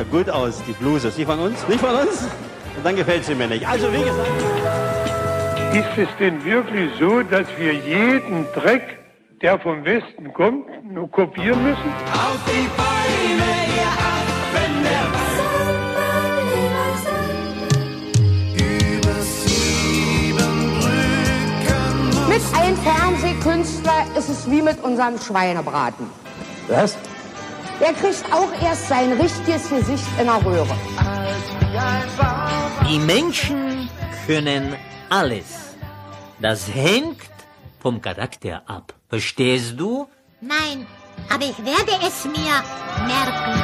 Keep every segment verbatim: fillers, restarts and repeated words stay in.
ja gut aus, die Bluse. Ist die von uns? Nicht von uns? Und dann gefällt sie mir nicht. Also wie gesagt... Ist es denn wirklich so, dass wir jeden Dreck, der vom Westen kommt, nur kopieren müssen? Auf die Beine, ihr acht, wenn der über sieben Brücken. Mit einem Fernsehkünstler ist es wie mit unserem Schweinebraten. Was? Der kriegt auch erst sein richtiges Gesicht in der Röhre. Die Menschen können alles. Das hängt vom Charakter ab. Verstehst du? Nein, aber ich werde es mir merken.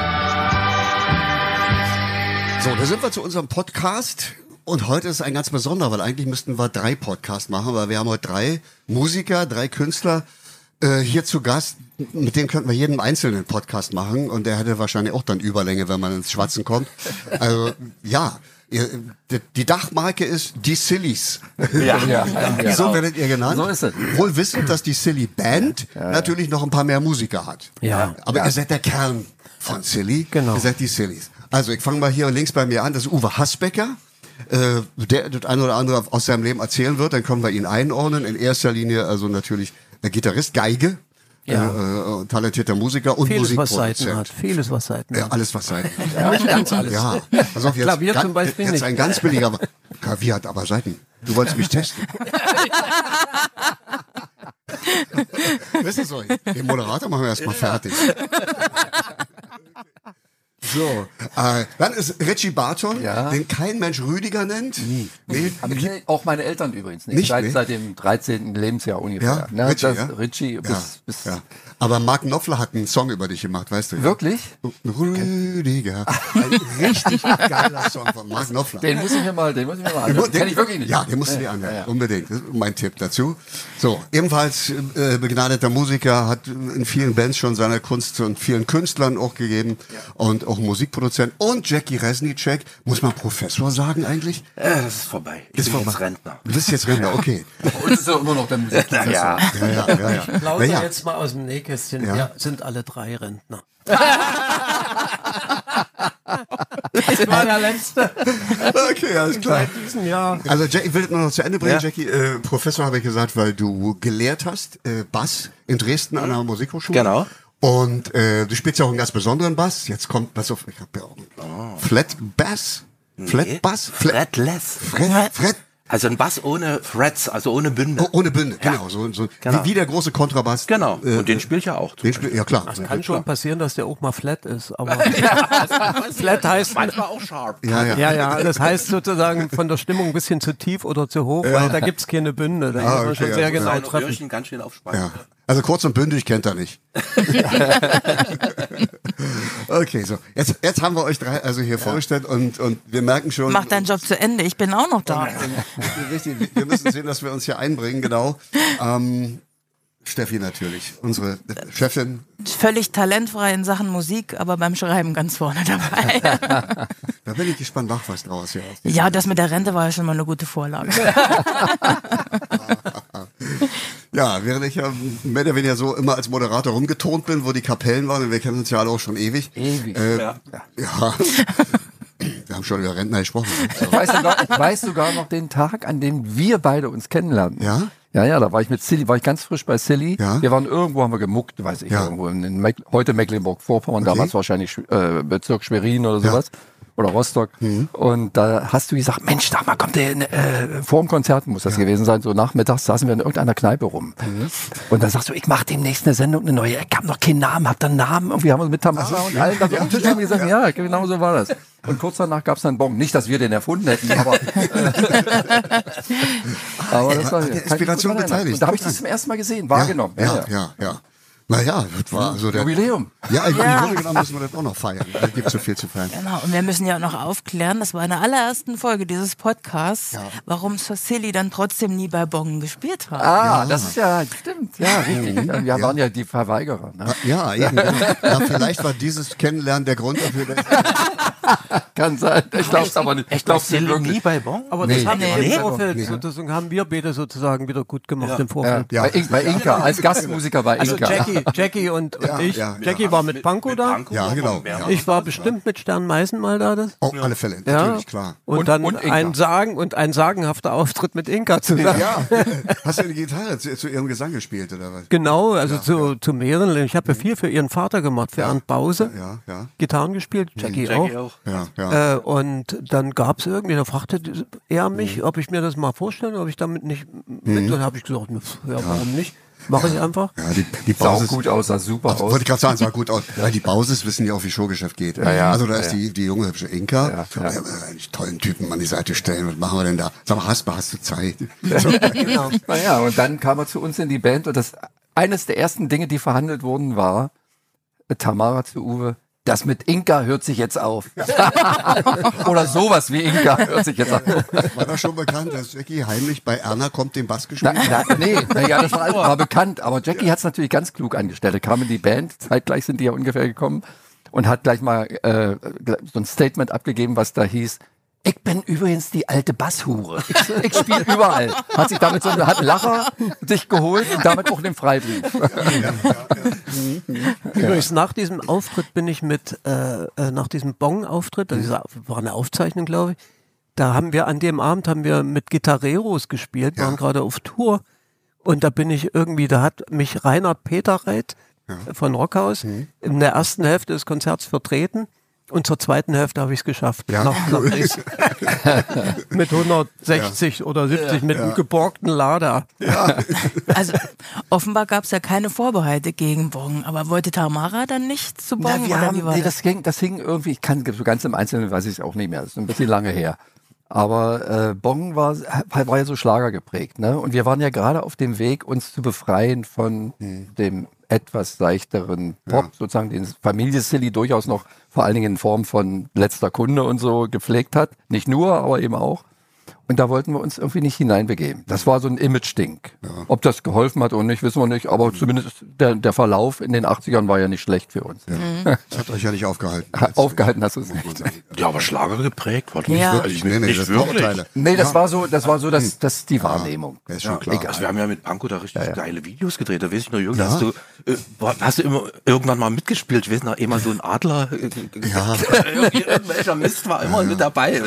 So, da sind wir zu unserem Podcast. Und heute ist ein ganz besonderer, weil eigentlich müssten wir drei Podcasts machen, weil wir haben heute drei Musiker, drei Künstler äh, hier zu Gast. Mit denen könnten wir jeden einzelnen Podcast machen und der hätte wahrscheinlich auch dann Überlänge, wenn man ins Schwatzen kommt. Also, ja. Ihr, die Dachmarke ist die Sillies. Ja, ja, ja, so genau. werdet ihr genannt. So ist es. Wohl wissend, dass die Silly Band ja, ja. natürlich noch ein paar mehr Musiker hat. Ja. Aber ja. ihr seid der Kern von Silly. Genau. Ihr seid die Sillies. Also ich fange mal hier links bei mir an. Das ist Uwe Hasbecker, äh, der das ein oder andere aus seinem Leben erzählen wird. Dann können wir ihn einordnen. In erster Linie also natürlich der Gitarrist, Geige. Ja. Äh, äh, talentierter Musiker und vieles, Musikproduzent. was Seiten hat. Vieles, was Seiten ja, hat. alles, was Seiten hat. Ja, nicht ganz alles. Ja. Pass auf, jetzt, Klavier ga, zum Beispiel jetzt nicht. ein ganz billiger... Klavier hat aber Seiten. Du wolltest mich testen. Weißt du so, den Moderator machen wir erstmal fertig. So, äh, dann ist Richie Barton, Ja. den kein Mensch Rüdiger nennt. Nie. Nee, Aber ich, auch meine Eltern übrigens nicht. Nicht, seit, nee? seit dem dreizehnten Lebensjahr ungefähr. Ja, Ne, Richie, das, ja? Richie bis, ja, bis ja. Aber Mark Knopfler hat einen Song über dich gemacht, weißt du? Ja? Wirklich? Rüdiger. Ein richtig geiler Song von Mark Knopfler. Den muss ich mir mal, den muss ich mir mal Den, anhören. den, Kenn ich wirklich nicht. Ja, den musst du dir anhören. Ja, ja. Unbedingt. Das ist mein Tipp dazu. So, ebenfalls äh, begnadeter Musiker, hat in vielen Bands schon seine Kunst und vielen Künstlern auch gegeben ja. und auch Musikproduzent. Und Jackie Reznicek, muss man Professor sagen eigentlich? Ja, das ist vorbei. Ich ist bin vorbei. jetzt Rentner. Du bist jetzt Rentner, okay. Und ist ja immer noch der Musikprofessor. Ja. Ja, ja, ja, ja. Ich plaudere ja. jetzt mal aus dem Nähkästchen. Ja. Ja. sind alle drei Rentner. Das war der letzte. Okay, alles klar. Seit diesem Jahr. Also Jack, ich will das nur noch zu Ende bringen, Ja. Jackie. Äh, Professor habe ich gesagt, weil du gelehrt hast, äh, Bass in Dresden an der Musikhochschule. Genau. Und äh, du spielst ja auch einen ganz besonderen Bass. Jetzt kommt, pass auf, ich habe ja auch einen Flat Bass. Flat Bass? Flat, Fretless. Fret, Fret, Also ein Bass ohne Frets, also ohne Bünde. oh, ohne Bünde, genau. So, so Genau. Wie, wie der große Kontrabass. Genau. Äh, Und den spiele ich ja auch. den spiel, ja klar. Es kann schon passieren, dass der auch mal flat ist, aber flat heißt Manchmal auch sharp. Ja, ja. ja, ja, das heißt sozusagen von der Stimmung ein bisschen zu tief oder zu hoch, weil da gibt's keine Bünde. Da Ah, muss man okay, schon ja. sehr Ja. genau Seine treffen. Öhrchen ganz schön aufspannen. Ja. Also kurz und bündig kennt er nicht. Okay, so. Jetzt, jetzt haben wir euch drei also hier vorgestellt und, und wir merken schon. Mach deinen Job zu Ende, ich bin auch noch da. Richtig, wir müssen sehen, dass wir uns hier einbringen, genau. Ähm, Steffi natürlich, unsere Chefin. Völlig talentfrei in Sachen Musik, aber beim Schreiben ganz vorne dabei. Da bin ich gespannt, mach was draus. Ja, Ja, das mit der Rente war ja schon mal eine gute Vorlage. ja, während ich ja mehr oder weniger so immer als Moderator rumgetont bin, wo die Kapellen waren, und wir kennen uns ja alle auch schon ewig. Ewig. Äh, Ja. ja. Wir haben schon über Rentner gesprochen. Ich weiß, sogar, ich weiß sogar noch den Tag, an dem wir beide uns kennenlernten. Ja? Ja, ja, da war ich mit Silly, war ich ganz frisch bei Silly. Ja. Wir waren irgendwo, haben wir gemuckt, weiß ich, Ja. irgendwo in, in Meck, heute Mecklenburg-Vorpommern, Okay. damals wahrscheinlich äh, Bezirk Schwerin oder Ja. sowas. Oder Rostock. Mhm. Und da hast du gesagt, Mensch, da mal kommt der, äh, vor dem Konzert muss das gewesen sein, so nachmittags saßen wir in irgendeiner Kneipe rum. Mhm. Und dann sagst du, ich mache demnächst eine Sendung, eine neue, ich habe noch keinen Namen, hab dann einen Namen, irgendwie haben wir mit Tamara Ach so, und ja. allen da so Ja, am Tisch ja, haben wir gesagt, ja. ja, genau so war das. Und kurz danach gab es dann einen Bon. Nicht, dass wir den erfunden hätten, aber, aber das war An der Inspiration beteiligt. Und da habe ich das zum ersten Mal gesehen, wahrgenommen. Ja, ja, ja. ja. Naja, das war so der Jubiläum. Ja, im Ja. Grunde genommen müssen wir das auch noch feiern. Da gibt es so viel zu feiern. Genau, und wir müssen ja auch noch aufklären, das war in der allerersten Folge dieses Podcasts, Ja. warum Sir Silly dann trotzdem nie bei Bongen gespielt hat. Ah, das ist ja, stimmt, ja, richtig. Ja, wir waren ja die Verweigerer. Ne? Ja, eben. Genau. Ja, vielleicht war dieses Kennenlernen der Grund dafür. Dass Kann sein. Ich glaube es aber nicht. Ich glaube es nie bei Bong. Aber Nee. das haben wir Nee. im Vorfeld Nee. sozusagen, haben wir beide sozusagen wieder gut gemacht Ja. im Vorfeld. Ja. Bei, In bei Inka, als Gastmusiker bei Also Inka. Jackie, Jackie und, und Ja, ich. ja, Jackie Ja, war mit Pankow da. Pankow Ja, war genau, mehrmals. ja. Ich war bestimmt mit Stern Meißen mal da. Das. Auf alle Fälle, Ja. natürlich, klar. Und, Und- dann und Inka. ein Sagen und ein sagenhafter Auftritt mit Inka zusammen. Ja, hast du die Gitarre zu, zu ihrem Gesang gespielt, oder was? Genau, also zu, zu mehreren. Ich habe ja viel für ihren Vater gemacht, für Ernst Bause. Ja, ja, Gitarren gespielt, Jackie, Jackie auch. auch. ja, ja. Äh, und dann gab es irgendwie, da fragte er mich, ob ich mir das mal vorstelle, ob ich damit nicht mit. Dann habe ich gesagt, ja, warum nicht? Mache ich einfach. Ja, die, die Sah auch Bauses, gut aus, sah super also, aus. wollte ich gerade sagen, sah gut aus. Weil die Bauses wissen ja auch, wie Showgeschäft geht. Ja, ja. Also da ist Ja, die, die junge hübsche Inka. Ja, So, ja. ja. Einen tollen Typen an die Seite stellen. Was machen wir denn da? Sag mal, hast, du- hast du Zeit? Genau. Naja, und dann kam er zu uns in die Band und das eines der ersten Dinge, die verhandelt wurden, war äh, Tamara zu Uwe. Das mit Inka hört sich jetzt auf. Oder sowas wie Inka hört sich jetzt auf. War das schon bekannt, dass Jackie heimlich bei Erna kommt den Bass gespielt Na, hat? na, nee, naja, das war, war bekannt. Aber Jackie hat es natürlich ganz klug angestellt. Er kam in die Band, zeitgleich sind die ja ungefähr gekommen und hat gleich mal äh, so ein Statement abgegeben, was da hieß: Ich bin übrigens die alte Basshure. Ich, ich spiele überall. Hat sich damit so hat Lacher sich geholt und damit auch den Freibrief. Übrigens, nach diesem Auftritt bin ich mit, äh, äh, nach diesem Bong-Auftritt, das war eine Aufzeichnung, glaube ich, da haben wir an dem Abend haben wir mit Gitarreros gespielt, waren gerade auf Tour und da bin ich irgendwie, da hat mich Reinhard Peterreit äh, von Rockhaus in der ersten Hälfte des Konzerts vertreten. Und zur zweiten Hälfte habe ich es geschafft. Ja. Nach, nach Dresden. Mit hundertsechzig oder siebzig, mit einem geborgten Lader. Also offenbar gab es ja keine Vorbehalte gegen Bong, aber wollte Tamara dann nicht zu Bong? Na, wir oder haben, wie war nee, das? das, ging, das hing irgendwie, ich kann so ganz im Einzelnen weiß ich es auch nicht mehr, das ist ein bisschen lange her. Aber äh, Bong war, war ja so Schlager geprägt, ne? Und wir waren ja gerade auf dem Weg, uns zu befreien von dem etwas seichteren Pop, Ja. sozusagen, den Familie Silly durchaus noch vor allen Dingen in Form von Letzter Kunde und so gepflegt hat. Nicht nur, aber eben auch. Und da wollten wir uns irgendwie nicht hineinbegeben. Das war so ein Image-Ding. Ja. Ob das geholfen hat oder nicht, wissen wir nicht. Aber zumindest der, der Verlauf in den achtzigern war ja nicht schlecht für uns. Ja. Mhm. Das hat euch ja nicht aufgehalten. Aufgehalten hast du es Muss man nicht. sagen. Ja, aber Schlager geprägt war nicht Ja. wirklich. Nee, nee, nicht das wirklich. Vorurteile. Nee, das Ja. war so, das war so, das, das die Wahrnehmung. Ja, ist schon Ja, klar. Also wir haben ja mit Pankow da richtig Ja, ja. geile Videos gedreht. Da weiß ich noch, Jürgen, Ja. hast du, äh, war- hast du immer irgendwann mal mitgespielt? Ich weiß noch, immer so ein Adler. Äh, Ja. irgendwie irgendwelcher Mist war immer mit dabei.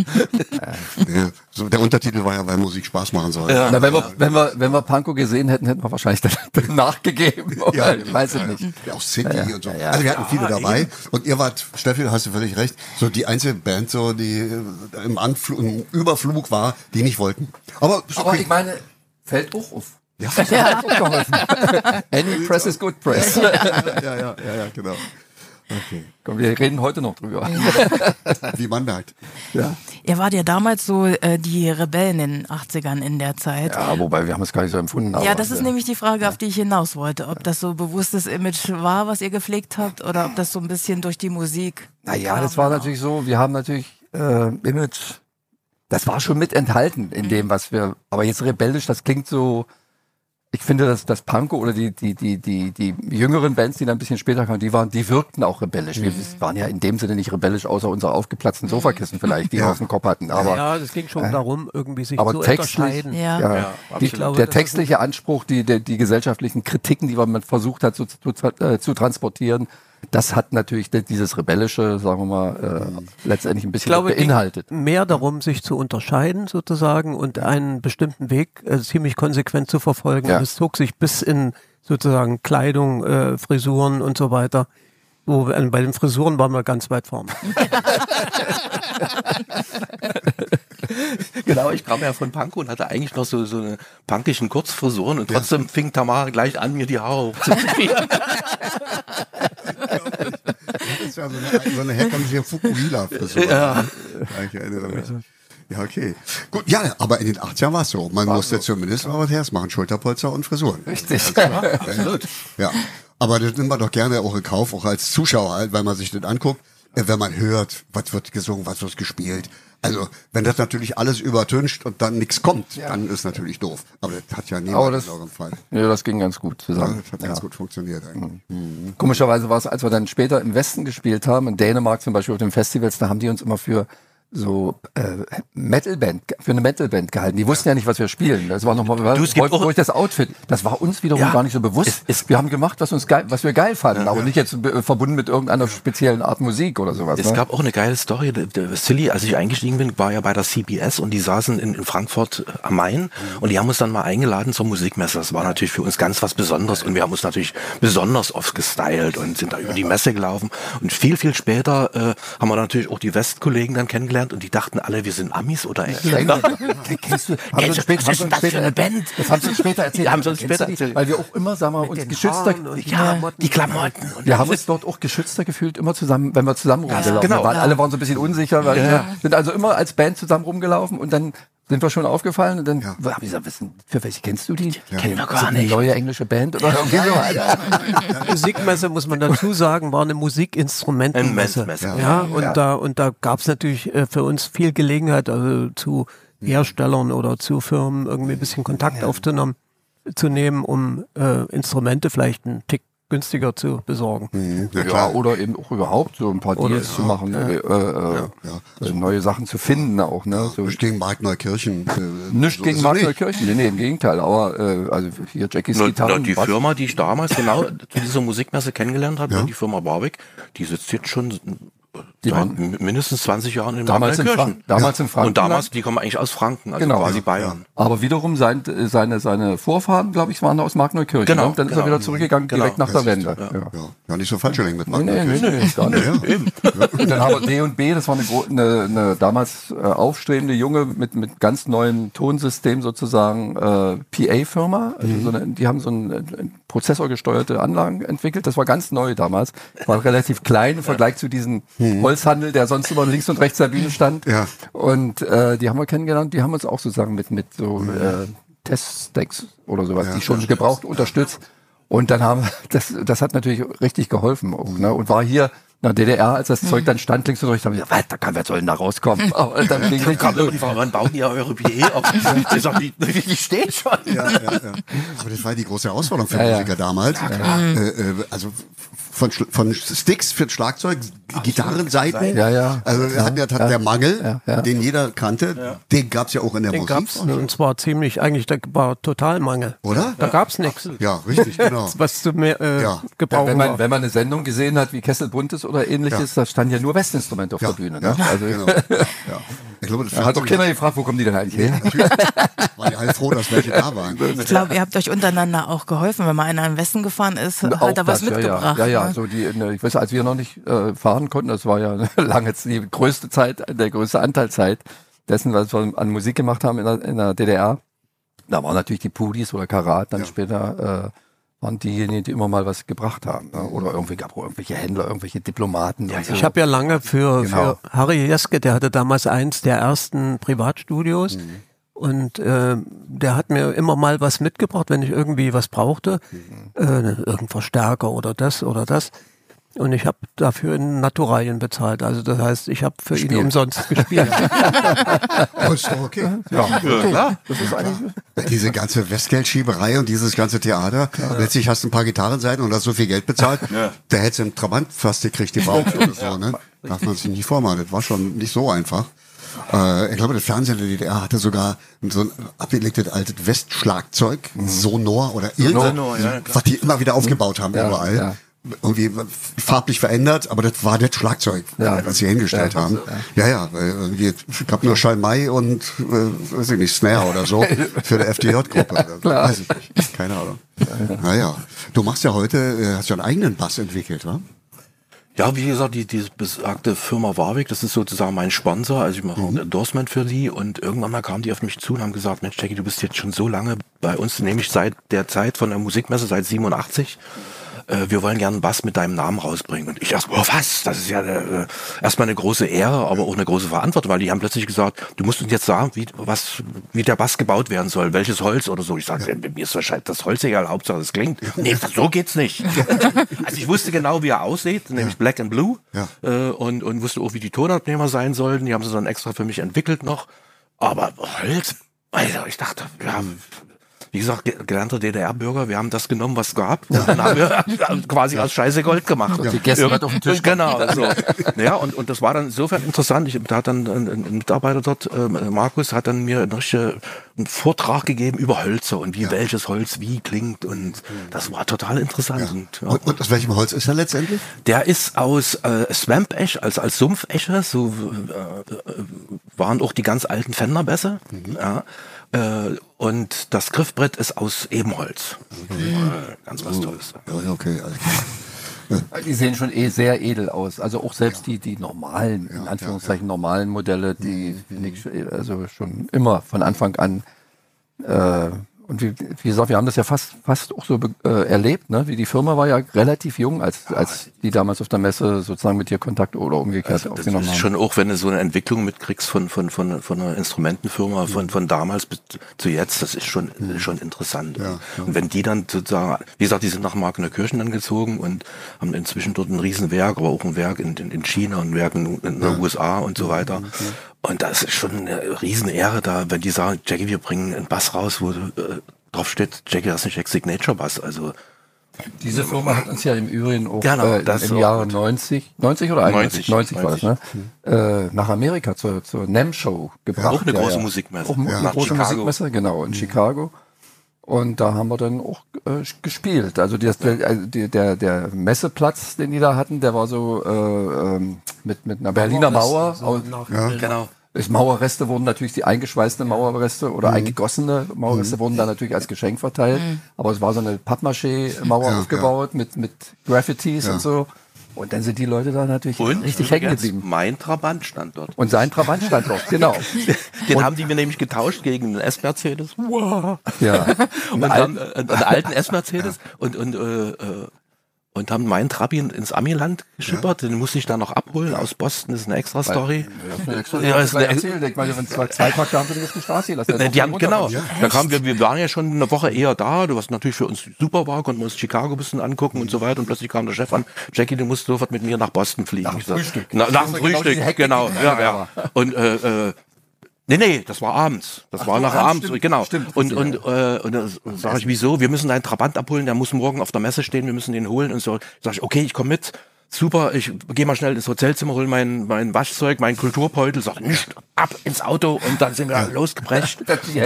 Ja, so, der Untertitel war ja, weil Musik Spaß machen soll. Ja. Na, wenn wir, wenn wir, wenn wir Pankow gesehen hätten, hätten wir wahrscheinlich dann nachgegeben. Ja, ich weiß es nicht. Ja, auch City Ja, ja. und so. Ja, ja. Also wir hatten viele Ah, dabei. eben. Und ihr wart, Steffi, hast du völlig recht, so die einzige Band, so die äh, im, Anflug, im Überflug war, die nicht wollten. Aber, ist Aber okay. ich meine, fällt auch auf. Ja. Das hat auch geholfen. Any press is good press. ja, ja, ja, ja, ja, genau. Okay. Komm, wir reden heute noch drüber. Wie man merkt. Ja. Ihr wart ja damals so äh, die Rebellen in den achtzigern in der Zeit. Ja, wobei wir haben es gar nicht so empfunden. Ja, aber, das ist äh, nämlich die Frage, auf die ich hinaus wollte. Ob das so bewusstes Image war, was ihr gepflegt habt, oder ob das so ein bisschen durch die Musik. Naja, kam das war dann natürlich so, wir haben natürlich äh, Image, das war schon mit enthalten in dem, was wir, aber jetzt rebellisch, das klingt so, ich finde, dass das Pankow oder die, die, die, die, die jüngeren Bands, die dann ein bisschen später kamen, die waren, die wirkten auch rebellisch. Wir waren ja in dem Sinne nicht rebellisch, außer unsere aufgeplatzten Sofakissen vielleicht, die wir auf dem Kopf hatten. Aber, ja, das ging schon äh, darum, irgendwie sich aber zu textlich, unterscheiden. Ja. ja, Ja, die, Ich glaube, der das ist textliche Anspruch, die, der, die gesellschaftlichen Kritiken, die man versucht hat zu, zu, äh, zu transportieren, das hat natürlich dieses Rebellische, sagen wir mal, äh, letztendlich ein Ich bisschen glaube, es beinhaltet. ging mehr darum, sich zu unterscheiden sozusagen und einen bestimmten Weg äh, ziemlich konsequent zu verfolgen. Ja. Und es zog sich bis in sozusagen Kleidung, äh, Frisuren und so weiter. Wo, äh, bei den Frisuren waren wir ganz weit vorne. Genau, ich kam ja von Pankow und hatte eigentlich noch so, so eine punkischen Kurzfrisuren und trotzdem fing Tamara gleich an, mir die Haare hochzuziehen. Das ist ja so eine, so eine herkömmliche Fukuhila-Frisur. Ja. Ich erinnere mich. Ja, okay. Gut, ja, aber in den achtzigern war es so. Man musste zumindest mal was hermachen. Schulterpolster und Frisuren. Richtig. Absolut. Ja. Aber das nimmt man doch gerne auch in Kauf, auch als Zuschauer halt, weil man sich das anguckt. äh, wenn man hört, was wird gesungen, was wird gespielt. Also, wenn das natürlich alles übertüncht und dann nichts kommt, ja. dann ist natürlich doof. Aber das hat ja niemand das, in eurem Fall. Ja, das ging ganz gut zusammen. Ja, das hat ja. ganz gut funktioniert eigentlich. Mhm. Mhm. Komischerweise war es, als wir dann später im Westen gespielt haben, in Dänemark zum Beispiel auf den Festivals, da haben die uns immer für so äh, Metalband, für eine Metalband gehalten. Die wussten ja, ja nicht, was wir spielen. Das war nochmal, wo ich das Outfit, das war uns wiederum ja. gar nicht so bewusst. Es, es, wir haben gemacht, was uns geil, was wir geil fanden, ja, aber ja. nicht jetzt äh, verbunden mit irgendeiner speziellen Art Musik oder sowas. Es ne? gab auch eine geile Story. Der, der Silly, als ich eingestiegen bin, war ja bei der C B S und die saßen in, in Frankfurt am Main mhm. und die haben uns dann mal eingeladen zur Musikmesse. Das war natürlich für uns ganz was Besonderes und wir haben uns natürlich besonders oft gestylt und sind da über die Messe gelaufen und viel, viel später äh, haben wir natürlich auch die Westkollegen dann kennengelernt und die dachten alle, wir sind Amis oder Engländer. Kennst du, haben sie später, was ist das für eine Band? Das haben sie uns später erzählt. Haben sie uns später erzählt. Weil wir auch immer, sagen wir, uns geschützter, die, ja, die Klamotten. Und wir haben uns dort auch geschützter gefühlt, immer zusammen, wenn wir zusammen rumgelaufen genau, waren. ja. Alle waren so ein bisschen unsicher, weil ja. wir sind also immer als Band zusammen rumgelaufen und dann sind wir schon aufgefallen und dann ja. habe ich gesagt, wissen, für welche kennst du die? Ja. Kennen wir gar nicht. Eine neue englische Band oder ja. Ja. Ja. Musikmesse, muss man dazu sagen, war eine Musikinstrumentenmesse. Ja, ja, und ja. da und da gab es natürlich äh, für uns viel Gelegenheit, also zu Herstellern oder zu Firmen irgendwie ein bisschen Kontakt ja. aufzunehmen, zu nehmen, um äh, Instrumente vielleicht einen Tick günstiger zu besorgen. Mhm, ja, ja, oder eben auch überhaupt so ein paar oder Deals ja, zu machen, ja. äh, äh, ja, ja. Also neue Sachen zu finden auch. Ne? So nicht gegen Markt Neukirchen. Äh, nicht so gegen Markt Neukirchen, nee, nee, im Gegenteil. Aber äh, also hier Jackies no, Gitarren. No, die was? Firma, die ich damals genau zu dieser Musikmesse kennengelernt habe, ja. die Firma Barwick, die sitzt jetzt schon die seit mindestens zwanzig Jahren in damals in, Fra damals ja. in Franken. Und damals, die kommen eigentlich aus Franken, also genau. quasi Bayern. Aber wiederum sein, seine, seine Vorfahren, glaube ich, waren aus Markneukirchen. Genau. Ne? Dann genau. ist er wieder zurückgegangen, genau. direkt nach der Wende. Ja. Ja. Ja. ja, nicht so falsch gelegen mit Markneukirchen. Nee, nee, nee, gar nicht. Ja, eben. Und dann haben wir D und B, das war eine, eine, eine damals äh, aufstrebende Junge mit, mit ganz neuem Tonsystem sozusagen, äh, P A-Firma. Also mhm. so eine, die haben so ein, ein prozessorgesteuerte Anlagen entwickelt. Das war ganz neu damals. War relativ klein im Vergleich ja. zu diesem mhm. Holzhandel, der sonst immer links und rechts der Bühne stand. Ja. Und äh, die haben wir kennengelernt. Die haben uns auch sozusagen mit mit so mhm. äh, Teststacks oder sowas, ja, die schon ja, gebraucht, unterstützt. Und dann haben das das hat natürlich richtig geholfen auch, ne? Und war hier in der D D R, als das Zeug dann stand, links und rechts, haben wir gesagt, da kann wer soll denn da rauskommen? Aber dann ging nicht wann bauen die ja eure P A auf? Ich sag, die, die steht schon. Ja, ja, ja. Aber das war die große Herausforderung für ja, Musiker ja. damals. Ja, äh, äh, also von, von Sticks für Schlagzeug, Gitarrenseiten. Ja, ja. Also wir hatten ja, ja der Mangel, ja, ja. den jeder kannte, ja. den gab's ja auch in der den Musik. Gab's, und zwar ziemlich, eigentlich, da war total Mangel. Oder? Da gab's nichts. Ja, richtig, genau. Was zu mehr äh, ja. gebrauchen wenn man, war. wenn man eine Sendung gesehen hat, wie Kessel Buntes oder ähnliches, ja. da stand ja nur Westinstrument auf ja. der Bühne. Ne? Ja, also, genau. ja. Ich glaube, das hat doch keiner gefragt, wo kommen die denn eigentlich her? Natürlich. War ja alle froh, dass welche da waren. Ich glaube, ihr habt euch untereinander auch geholfen. Wenn mal einer in den Westen gefahren ist, hat auch er was das, mitgebracht. Ja, ja, ja. Ne? So die, ne, ich weiß, als wir noch nicht äh, fahren konnten, das war ja lange die größte Zeit, der größte Anteilzeit dessen, was wir an Musik gemacht haben in der, in der D D R. Da waren natürlich die Pudis oder Karat, dann ja. später äh, waren diejenigen, die immer mal was gebracht haben. Ne? Oder irgendwie gab es irgendwelche Händler, irgendwelche Diplomaten. Ja, und so. Ich habe ja lange für, genau. für Harry Jeske, der hatte damals eins der ersten Privatstudios. Mhm. Und äh, der hat mir immer mal was mitgebracht, wenn ich irgendwie was brauchte. Mhm. Äh, irgendein Verstärker oder das oder das. Und ich habe dafür in Naturalien bezahlt. Also das heißt, ich habe für Spiel. ihn umsonst gespielt. Oh, ist doch okay. Ja, ja klar. Das ist eigentlich diese ganze Westgeldschieberei und dieses ganze Theater. Ja. Letztlich hast du ein paar Gitarrenseiten und hast so viel Geld bezahlt. Ja. Da hättest du einen Trabant fast gekriegt, die Bauch oder so. Ne? Darf man sich nicht vormachen. Das war schon nicht so einfach. Äh, ich glaube, das Fernsehen der D D R hatte sogar so ein abgelegtes altes Westschlagzeug, mhm. Sonor oder irgendwas, Sonor, ja, was die immer wieder aufgebaut haben ja, überall. Ja. Irgendwie farblich verändert, aber das war das Schlagzeug, ja. was sie hingestellt ja, haben. Ja, ja, irgendwie, ich gab nur Schalmei und, äh, weiß ich nicht, Snare oder so für die F D J-Gruppe. Weiß ich nicht, keine Ahnung. Naja, du machst ja heute, hast ja einen eigenen Bass entwickelt, wa? Ja, wie gesagt, die, diese besagte Firma Warwick, das ist sozusagen mein Sponsor, also ich mache auch ein Endorsement für die und irgendwann mal kamen die auf mich zu und haben gesagt, Mensch, Jackie, du bist jetzt schon so lange bei uns, nämlich seit der Zeit von der Musikmesse, seit siebenundachtzig. äh, wir wollen gerne einen Bass mit deinem Namen rausbringen. Und ich dachte, oh, was? Das ist ja äh, erstmal eine große Ehre, aber auch eine große Verantwortung, weil die haben plötzlich gesagt, du musst uns jetzt sagen, wie, was, wie der Bass gebaut werden soll, welches Holz oder so. Ich sage, ja. mir ist wahrscheinlich das Holz egal, Hauptsache es klingt. Nee, so geht's nicht. Also ich wusste genau, wie er aussieht, nämlich ja. Black and Blue, ja. äh, und, und wusste auch, wie die Tonabnehmer sein sollten. Die haben sie dann extra für mich entwickelt noch. Aber Holz, also ich dachte, ja, wie gesagt, gelernter D D R-Bürger, wir haben das genommen, was es gab. Und dann haben wir quasi aus Scheiße Gold gemacht. Ja. Die Gäste hat auf den Tisch. Genau. So. Ja, und, und das war dann insofern interessant. Ich, da hat dann ein, ein Mitarbeiter dort, äh, Markus, hat dann mir einen, richtigen, einen Vortrag gegeben über Hölzer und wie ja. welches Holz wie klingt. Und das war total interessant. Ja. Und, ja. und, und aus welchem Holz ist er letztendlich? Der ist aus äh, Swamp Ash, also als Sumpfesche. So äh, waren auch die ganz alten Fenderbässe. Mhm. Ja. Äh, und das Griffbrett ist aus Ebenholz. Okay. Äh, ganz was Tolles. Ja, okay, alles klar. Die sehen schon eh sehr edel aus. Also auch selbst die, die normalen, in Anführungszeichen normalen Modelle, die finde ich also schon immer von Anfang an äh, und wie, wie gesagt, wir haben das ja fast fast auch so äh, erlebt, ne? Wie die Firma war ja relativ jung, als als die damals auf der Messe sozusagen mit dir Kontakt oder umgekehrt also aufgenommen haben. Das ist haben. schon auch, wenn du so eine Entwicklung mitkriegst von von von von einer Instrumentenfirma von von damals bis zu jetzt, das ist schon mhm. schon interessant. Ja, ja. Und wenn die dann sozusagen, wie gesagt, die sind nach Markneukirchen dann gezogen und haben inzwischen dort ein Riesenwerk, aber auch ein Werk in in, in China, ein Werk in, in ja. den U S A und so weiter. Okay. Und das ist schon eine Riesenehre da, wenn die sagen, Jackie, wir bringen einen Bass raus, wo du äh, drauf steht, Jackie, das ist ein Jack Signature Bass, also. Diese Firma hat uns ja im Übrigen auch genau, äh, das im Jahre neunzig, neunzig oder einundneunzig, neunzig, neunzig war das, ne? Äh, nach Amerika zur, zur NAMM Show gebracht. Auch eine ja, große ja. Musikmesse. Auch ja. eine große Chicago. Musikmesse, genau, in mhm. Chicago. Und da haben wir dann auch äh, gespielt. Also, die, also die, der, der Messeplatz, den die da hatten, der war so äh, ähm, mit, mit einer Berliner Mauer. So nach, ja. Genau. Das Mauerreste wurden natürlich, die eingeschweißte Mauerreste oder mhm. eingegossene Mauerreste mhm. wurden da natürlich als Geschenk verteilt. Mhm. Aber es war so eine Pappmaché-Mauer ja, aufgebaut ja. mit, mit Graffitis ja. und so. Und dann sind die Leute da natürlich und richtig hängen geblieben. Mein Trabant stand dort. Und sein Trabant stand dort, genau. Den und haben die mir nämlich getauscht gegen einen S-Mercedes. Wow. Ja. Und haben, äh, einen alten S-Mercedes und, und, äh, und haben meinen Trabi ins Amiland geschippert. Ja. Den musste ich dann noch abholen aus Boston. Das ist eine extra Story. Ja, eine extra, ja, ist eine erzählt. Ich meine, wenn zwei, zwei Tage haben sie das auf die Straße gelassen. Ne, die haben, genau. Ja, da kamen wir, wir waren ja schon eine Woche eher da, was natürlich für uns super war, konnten wir uns Chicago ein bisschen angucken und so weiter. Und plötzlich kam der Chef an, Jackie, du musst sofort mit mir nach Boston fliegen. Nach dem Frühstück. Na, nach dem Frühstück, genau. Ja, ja. Und äh, äh, Nee, nee, das war abends. Das Ach, war nach abends, stimmt, genau. Stimmt, und und äh, und dann sage ich, wieso? Wir müssen einen Trabant abholen, der muss morgen auf der Messe stehen, wir müssen den holen und so. Sag ich, okay, ich komme mit. Super, ich gehe mal schnell ins Hotelzimmer, hol mein mein Waschzeug, mein Kulturbeutel, sag nicht ab ins Auto und dann sind wir ja. losgebrecht.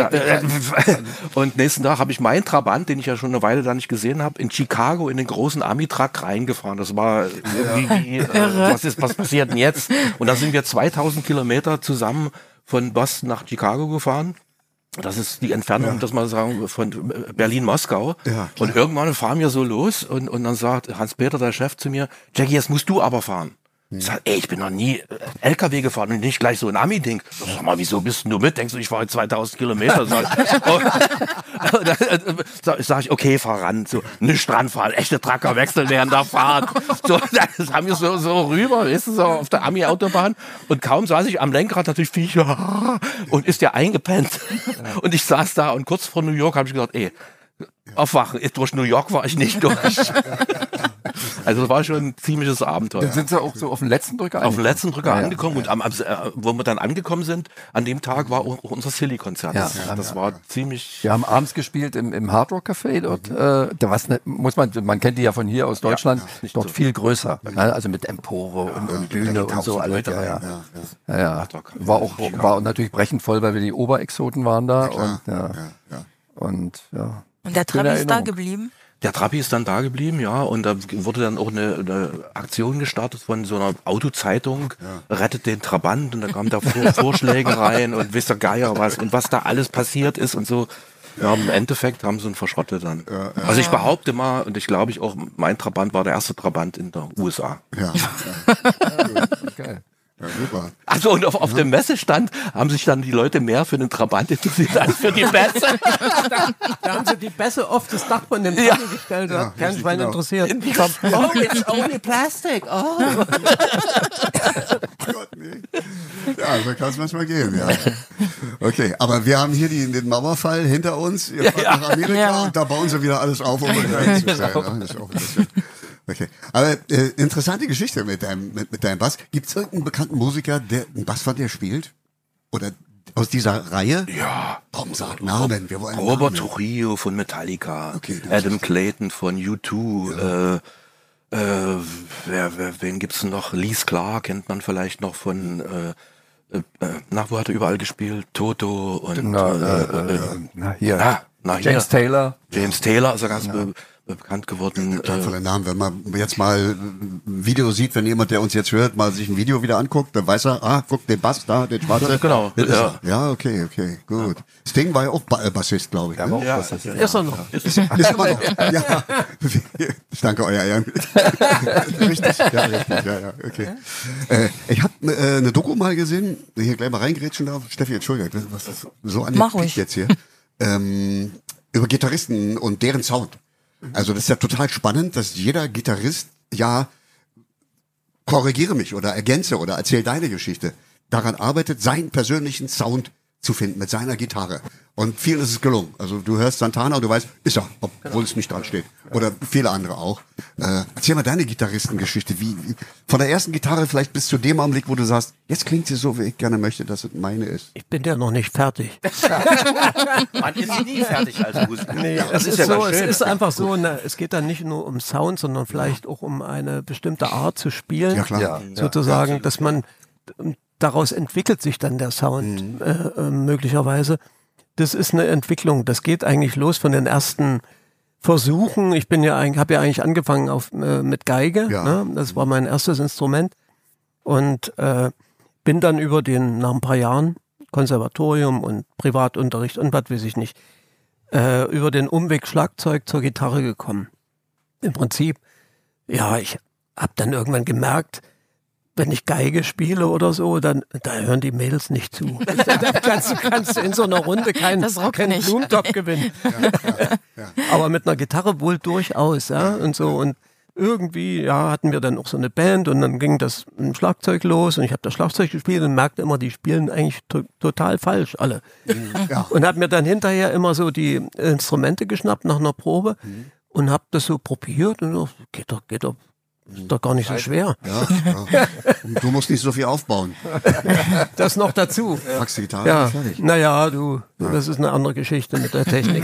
Und nächsten Tag habe ich meinen Trabant, den ich ja schon eine Weile da nicht gesehen habe, in Chicago in den großen Ami-Truck reingefahren. Das war ja. wie, wie äh, was ist was passiert denn jetzt? Und da sind wir zweitausend Kilometer zusammen von Boston nach Chicago gefahren. Das ist die Entfernung, ja. dass man sagen, von Berlin-Moskau. Ja, und irgendwann fahren wir so los und, und dann sagt Hans-Peter, der Chef, zu mir, Jackie, jetzt musst du aber fahren. Ich sag, ey, ich bin noch nie L K W gefahren und nicht gleich so ein Ami-Ding. Sag mal, wieso bist du mit? Denkst du, ich fahre zweitausend Kilometer? Sag, sag ich, okay, fahr ran. So, nicht dran fahren, echte Tracker wechseln während der Fahrt. So, das haben wir so, so rüber, weißt du, so auf der Ami-Autobahn. Und kaum saß ich am Lenkrad natürlich viel und ist ja eingepennt. Und ich saß da und kurz vor New York habe ich gesagt, ey, aufwachen. Durch New York war ich nicht durch. Also das war schon ein ziemliches Abenteuer. Dann sind sie auch so auf den letzten Drücker angekommen. Auf den letzten Drücker ja, angekommen. Ja. Und am, äh, wo wir dann angekommen sind, an dem Tag war auch unser Silly-Konzert. Ja, das, das war ziemlich... Wir haben abends gespielt im, im Hard Rock Café dort. Mhm. Äh, da was ne, muss man, man kennt die ja von hier aus Deutschland, ja, dort so viel größer. Ja. Ne? Also mit Empore und, und Bühne und so. Alles, ja, ja. Ja, ja. Ja, ja. War auch war natürlich brechend voll, weil wir die Oberexoten waren da. Ja, und, ja. Ja, ja. Und, ja. Und der Trabi ist da geblieben? Der Trabi ist dann da geblieben, ja, und da wurde dann auch eine, eine Aktion gestartet von so einer Autozeitung, ja. rettet den Trabant, und da kamen da Vor Vorschläge rein und wisst der Geier was und was da alles passiert ist und so. Ja, im Endeffekt haben sie ihn verschrottet dann. Ja, ja. Also ich behaupte mal, und ich glaube ich auch, mein Trabant war der erste Trabant in der U S A. Ja. Ja. Ja, gut. Geil. Ja, super. Ach, Also und auf, auf dem Messestand haben sich dann die Leute mehr für den Trabant interessiert als für die Bässe. Da haben sie die Bässe auf das Dach von dem Ja. Tanne gestellt, Ja, hat kein richtig, Schwein genau. interessiert. Oh, it's only plastic. Oh. Gott, nee. Ja, so kann es manchmal gehen, ja. Okay, aber wir haben hier die, den Mauerfall hinter uns. Ihr fahrt Ja. nach Amerika Ja. und da bauen sie wieder alles auf, um unterwegs zu sein. Ja, das ist auch ein bisschen. Okay, aber äh, interessante Geschichte mit deinem, mit, mit deinem Bass. Gibt es irgendeinen bekannten Musiker, der einen Bass von dir spielt? Oder aus dieser Reihe? Ja. Komm, sag Namen. Wir wollen Robert Namen. Trujillo von Metallica, Okay, das Adam ist- Clayton von U zwei, äh, äh, wer, wer, wen gibt's denn noch? Lee Sklar kennt man vielleicht noch von, äh, äh, nach wo hat er überall gespielt? Toto und Na, äh, äh, äh, äh, na, hier. na, na, hier. James Taylor. James Taylor ist er ganz be be bekannt geworden. Toll von Äh, den Namen. Wenn man jetzt mal ein Video sieht, wenn jemand, der uns jetzt hört, mal sich ein Video wieder anguckt, dann weiß er, ah, guck, den Bass da, den schwarzen. Genau, Das ist ja. er. Ja, okay, okay, gut. Sting war ja auch ba äh, Bassist, glaube ich. Ja, ne? aber auch was das Ist er noch? Ist immer noch. Ja. Ich danke, euer Ehren. Richtig? Ja, richtig. Ja, ja, okay. Äh, ich habe äh, eine Doku mal gesehen, hier gleich mal reingrätschen darf. Steffi, entschuldige, was ist so an Mach ruhig. jetzt hier? Ähm, über Gitarristen und deren Sound. Also das ist ja total spannend, dass jeder Gitarrist ja, korrigiere mich oder ergänze oder erzähl deine Geschichte, daran arbeitet, seinen persönlichen Sound zu finden mit seiner Gitarre. Und vielen ist es gelungen. Also du hörst Santana und du weißt, ist er, obwohl es nicht dran steht. Oder viele andere auch. Äh, erzähl mal deine Gitarristengeschichte. Wie, wie, von der ersten Gitarre vielleicht bis zu dem Augenblick, wo du sagst, jetzt klingt sie so, wie ich gerne möchte, dass es meine ist. Ich bin ja noch nicht fertig. man ist nie fertig als Musiker. Nee, das es ist ist, ja so, ganz es schön. ist einfach so, ne, es geht dann nicht nur um Sound, sondern vielleicht auch um eine bestimmte Art zu spielen. Ja, klar. Ja. Sozusagen, dass man, daraus entwickelt sich dann der Sound äh, äh, möglicherweise. Das ist eine Entwicklung. Das geht eigentlich los von den ersten Versuchen. Ich bin ja eigentlich, habe ja eigentlich angefangen auf, äh, mit Geige. Ja. Ne? Das war mein erstes Instrument. Und äh, bin dann über den, nach ein paar Jahren, Konservatorium und Privatunterricht und was weiß ich nicht, äh, über den Umweg Schlagzeug zur Gitarre gekommen. Im Prinzip, ja, ich habe dann irgendwann gemerkt, wenn ich Geige spiele oder so, dann da hören die Mädels nicht zu. Da kannst, du kannst in so einer Runde keinen Das rockt kein nicht. Blumentopf gewinnen. Aber mit einer Gitarre wohl durchaus, ja, und so. Und irgendwie, ja, hatten wir dann auch so eine Band und dann ging das ein Schlagzeug los und ich habe das Schlagzeug gespielt und merkte immer, die spielen eigentlich to total falsch alle. Ja. Und habe mir dann hinterher immer so die Instrumente geschnappt nach einer Probe und habe das so probiert und so, geht doch, geht doch. Ist doch gar nicht so schwer. Ja, ja. Und du musst nicht so viel aufbauen. Das noch dazu. Packst die Gitarre, Ja, fertig. naja, du, das ist eine andere Geschichte mit der Technik.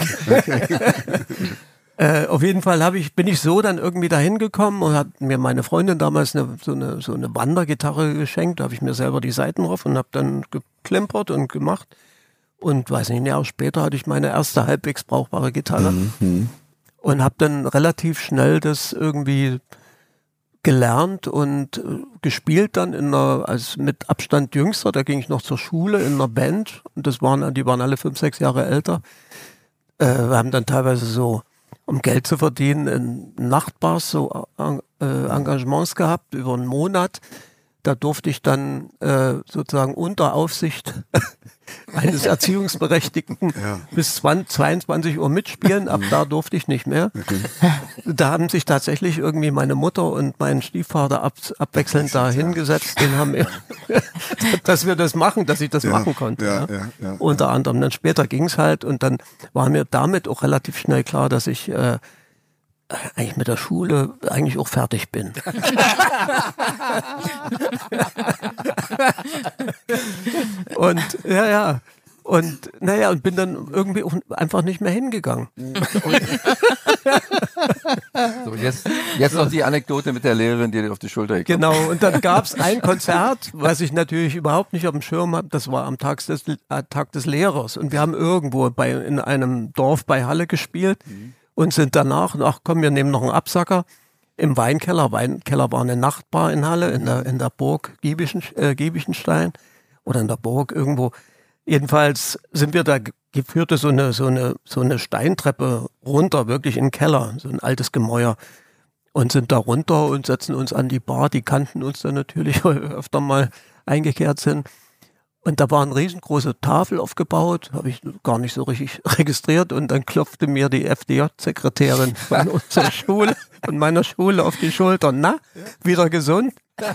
äh, auf jeden Fall habe ich, bin ich so dann irgendwie dahin gekommen und hat mir meine Freundin damals eine, so, eine, so eine Wandergitarre geschenkt. Da habe ich mir selber die Saiten drauf und habe dann geklimpert und gemacht. Und weiß nicht, ein Jahr später hatte ich meine erste halbwegs brauchbare Gitarre. Mhm. Und habe dann relativ schnell das irgendwie gelernt und äh, gespielt dann in einer, als mit Abstand jüngster, da ging ich noch zur Schule in einer Band und das waren, die waren alle fünf, sechs Jahre älter. Äh, wir haben dann teilweise so, um Geld zu verdienen, in Nachtbars so äh, Engagements gehabt über einen Monat. Da durfte ich dann äh, sozusagen unter Aufsicht eines Erziehungsberechtigten Ja. bis zwanzig, zweiundzwanzig Uhr mitspielen. Ab da durfte ich nicht mehr. Da haben sich tatsächlich irgendwie meine Mutter und mein Stiefvater ab, abwechselnd da hingesetzt und haben, dass wir das machen, dass ich das Ja, machen konnte. ja, Ja, ja, ja. Unter anderem. Dann später ging es halt und dann war mir damit auch relativ schnell klar, dass ich äh, eigentlich mit der Schule eigentlich auch fertig bin. Und ja, ja. Und naja, und bin dann irgendwie auch einfach nicht mehr hingegangen. So, jetzt, jetzt noch die Anekdote mit der Lehrerin, die dir auf die Schulter gekommen Genau, und dann gab es ein Konzert, was ich natürlich überhaupt nicht auf dem Schirm habe, das war am Tag des, äh, Tag des Lehrers. Und wir haben irgendwo bei, in einem Dorf bei Halle gespielt und sind danach, ach komm, wir nehmen noch einen Absacker, im Weinkeller. Weinkeller war eine Nachtbar in Halle, in der, in der Burg Giebischen, äh, Giebichenstein oder in der Burg irgendwo. Jedenfalls sind wir da, geführte so eine, so eine, so eine Steintreppe runter, wirklich in den Keller, so ein altes Gemäuer. und sind da runter und setzen uns an die Bar. Die kannten uns dann natürlich, weil wir öfter mal eingekehrt sind. Und da war eine riesengroße Tafel aufgebaut, habe ich gar nicht so richtig registriert. Und dann klopfte mir die F D J-Sekretärin von unserer Schule, von meiner Schule auf die Schulter. Na, wieder gesund?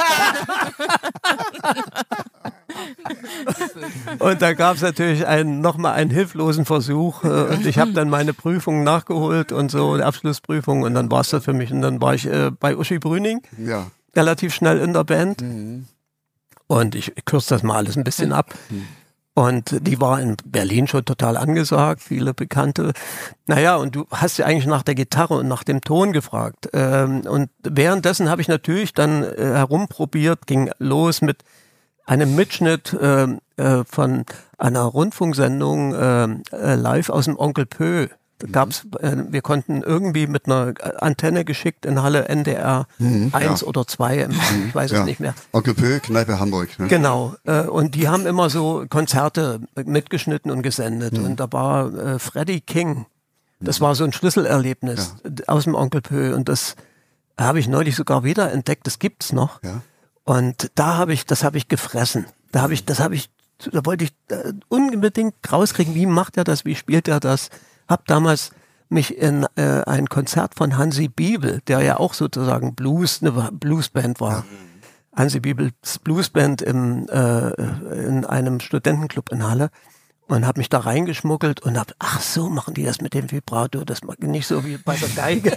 Und da gab es natürlich einen, nochmal einen hilflosen Versuch. Und ich habe dann meine Prüfung nachgeholt und so, die Abschlussprüfung. Und dann war es das für mich. Und dann war ich äh, bei Uschi Brüning, ja. relativ schnell in der Band. Mhm. Und ich kürze das mal alles ein bisschen ab. Und die war in Berlin schon total angesagt, viele Bekannte. Naja, und du hast ja eigentlich nach der Gitarre und nach dem Ton gefragt. Ähm, und währenddessen habe ich natürlich dann äh, herumprobiert, ging los mit einem Mitschnitt äh, äh, von einer Rundfunksendung äh, äh, live aus dem Onkel Pö. Da gab's, äh, wir konnten irgendwie mit einer Antenne geschickt in Halle N D R Mhm, eins ja. oder zwei, ich weiß Ja. es nicht mehr. Onkel Pö, Kneipe Hamburg. Ne? Genau, äh, und die haben immer so Konzerte mitgeschnitten und gesendet. Mhm. Und da war äh, Freddie King. Das war so ein Schlüsselerlebnis Ja. aus dem Onkel Pö. Und das habe ich neulich sogar wieder entdeckt. Das gibt's noch. Ja. Und da habe ich, das habe ich gefressen. Da habe ich, das habe ich, da wollte ich äh, unbedingt rauskriegen, wie macht er das, wie spielt er das. Hab damals mich in äh, ein Konzert von Hansi Bibel, der ja auch sozusagen Blues, eine Bluesband war. Hansi Bibels Bluesband im, äh, in einem Studentenclub in Halle, und habe mich da reingeschmuggelt und hab, ach so, machen die das mit dem Vibrato, das mag nicht so wie bei der Geige.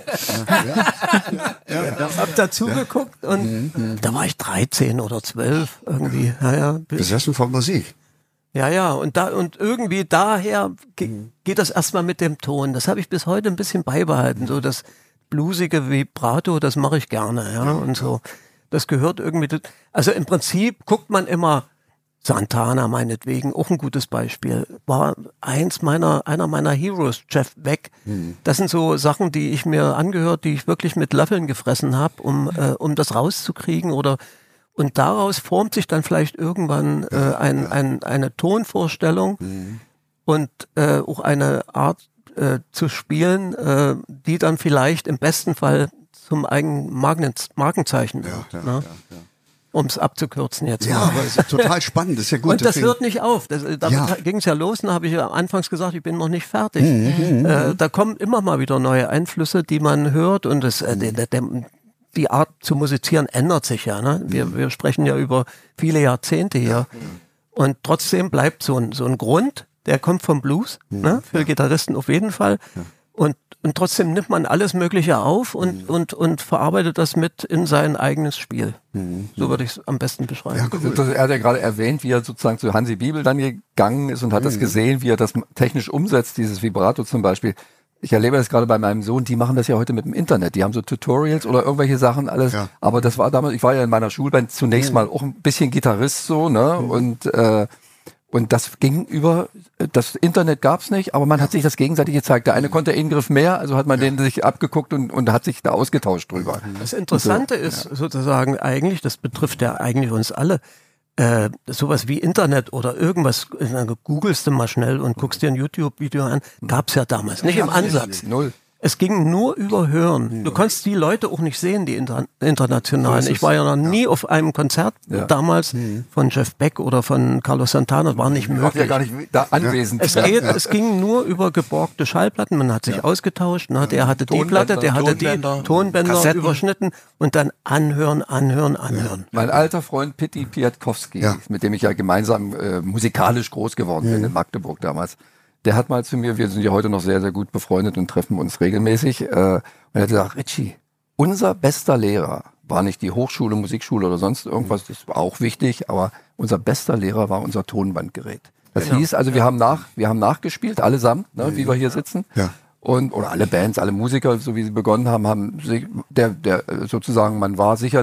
Ja, ja. Hab dazu geguckt und Mhm. da war ich dreizehn oder zwölf irgendwie. Naja, Besessen von Musik. Ja, ja, und da und irgendwie daher ge geht das erstmal mit dem Ton. Das habe ich bis heute ein bisschen beibehalten. So das bluesige Vibrato, das mache ich gerne, ja, und so. Das gehört irgendwie. Also im Prinzip guckt man immer, Santana meinetwegen, auch ein gutes Beispiel, war eins meiner, einer meiner Heroes, Jeff Beck. Mhm. Das sind so Sachen, die ich mir angehört, die ich wirklich mit Löffeln gefressen habe, um, äh, um das rauszukriegen oder. Und daraus formt sich dann vielleicht irgendwann äh, ein, ein, eine Tonvorstellung Mhm. und äh, auch eine Art äh, zu spielen, äh, die dann vielleicht im besten Fall zum eigenen Marken Markenzeichen wird. Ja, ja, ne? ja, ja. Um es abzukürzen jetzt. Ja, mal. aber es ist total spannend, das ist ja gut. Und das deswegen- hört nicht auf. Das, damit Ja. ging es ja los, und da habe ich ja anfangs gesagt, ich bin noch nicht fertig. Mhm, Äh, da kommen immer mal wieder neue Einflüsse, die man hört, und das, äh, der, der, der, die Art zu musizieren ändert sich ja. Ne? Wir, wir sprechen ja über viele Jahrzehnte hier. Und trotzdem bleibt so ein, so ein Grund, der kommt vom Blues, ne? Für Gitarristen auf jeden Fall. Und, und trotzdem nimmt man alles Mögliche auf und, und, und verarbeitet das mit in sein eigenes Spiel. So würde ich es am besten beschreiben. Das- Er hat ja gerade erwähnt, wie er sozusagen zu Hansi Bibel dann gegangen ist und hat das gesehen, wie er das technisch umsetzt, dieses Vibrato zum Beispiel. Ich erlebe das gerade bei meinem Sohn, die machen das ja heute mit dem Internet. Die haben so Tutorials oder irgendwelche Sachen alles. Ja. Aber das war damals, ich war ja in meiner Schulband zunächst mal auch ein bisschen Gitarrist so, ne? Und äh, und das ging über, das Internet gab's nicht, aber man hat sich das gegenseitig gezeigt. Der eine konnte einen Griff mehr, also hat man den sich abgeguckt und, und hat sich da ausgetauscht drüber. Das Interessante So, ist sozusagen eigentlich, das betrifft ja eigentlich uns alle, äh, sowas wie Internet oder irgendwas, äh, googelst du mal schnell und guckst dir ein YouTube-Video an, gab's ja damals, nicht im Ansatz. Null. Es ging nur über Hören. Du konntest die Leute auch nicht sehen, die inter internationalen. So ist Ich war ja noch nie auf einem Konzert Ja. damals von Jeff Beck oder von Carlos Santana. Das war nicht Ich war ja möglich. gar nicht da anwesend. Es, geht, es ging nur über geborgte Schallplatten, man hat sich ausgetauscht, ne? Der hatte die Tonbänder, Platte, der hatte Tonbänder, die Tonbänder Kassetten. überschnitten und dann anhören, anhören, anhören. Mein alter Freund Pitti Piatkowski, Ja. mit dem ich ja gemeinsam äh, musikalisch groß geworden bin in Magdeburg damals, der hat mal zu mir, wir sind ja heute noch sehr, sehr gut befreundet und treffen uns regelmäßig, äh, und er hat gesagt, Richie, unser bester Lehrer war nicht die Hochschule, Musikschule oder sonst irgendwas, das war auch wichtig, aber unser bester Lehrer war unser Tonbandgerät. Das Genau. hieß also, wir haben nach, wir haben nachgespielt, allesamt, ne, wie wir hier sitzen. Ja. Und, oder alle Bands, alle Musiker, so wie sie begonnen haben, haben sich, der, der, äh, sozusagen, man war sicherlich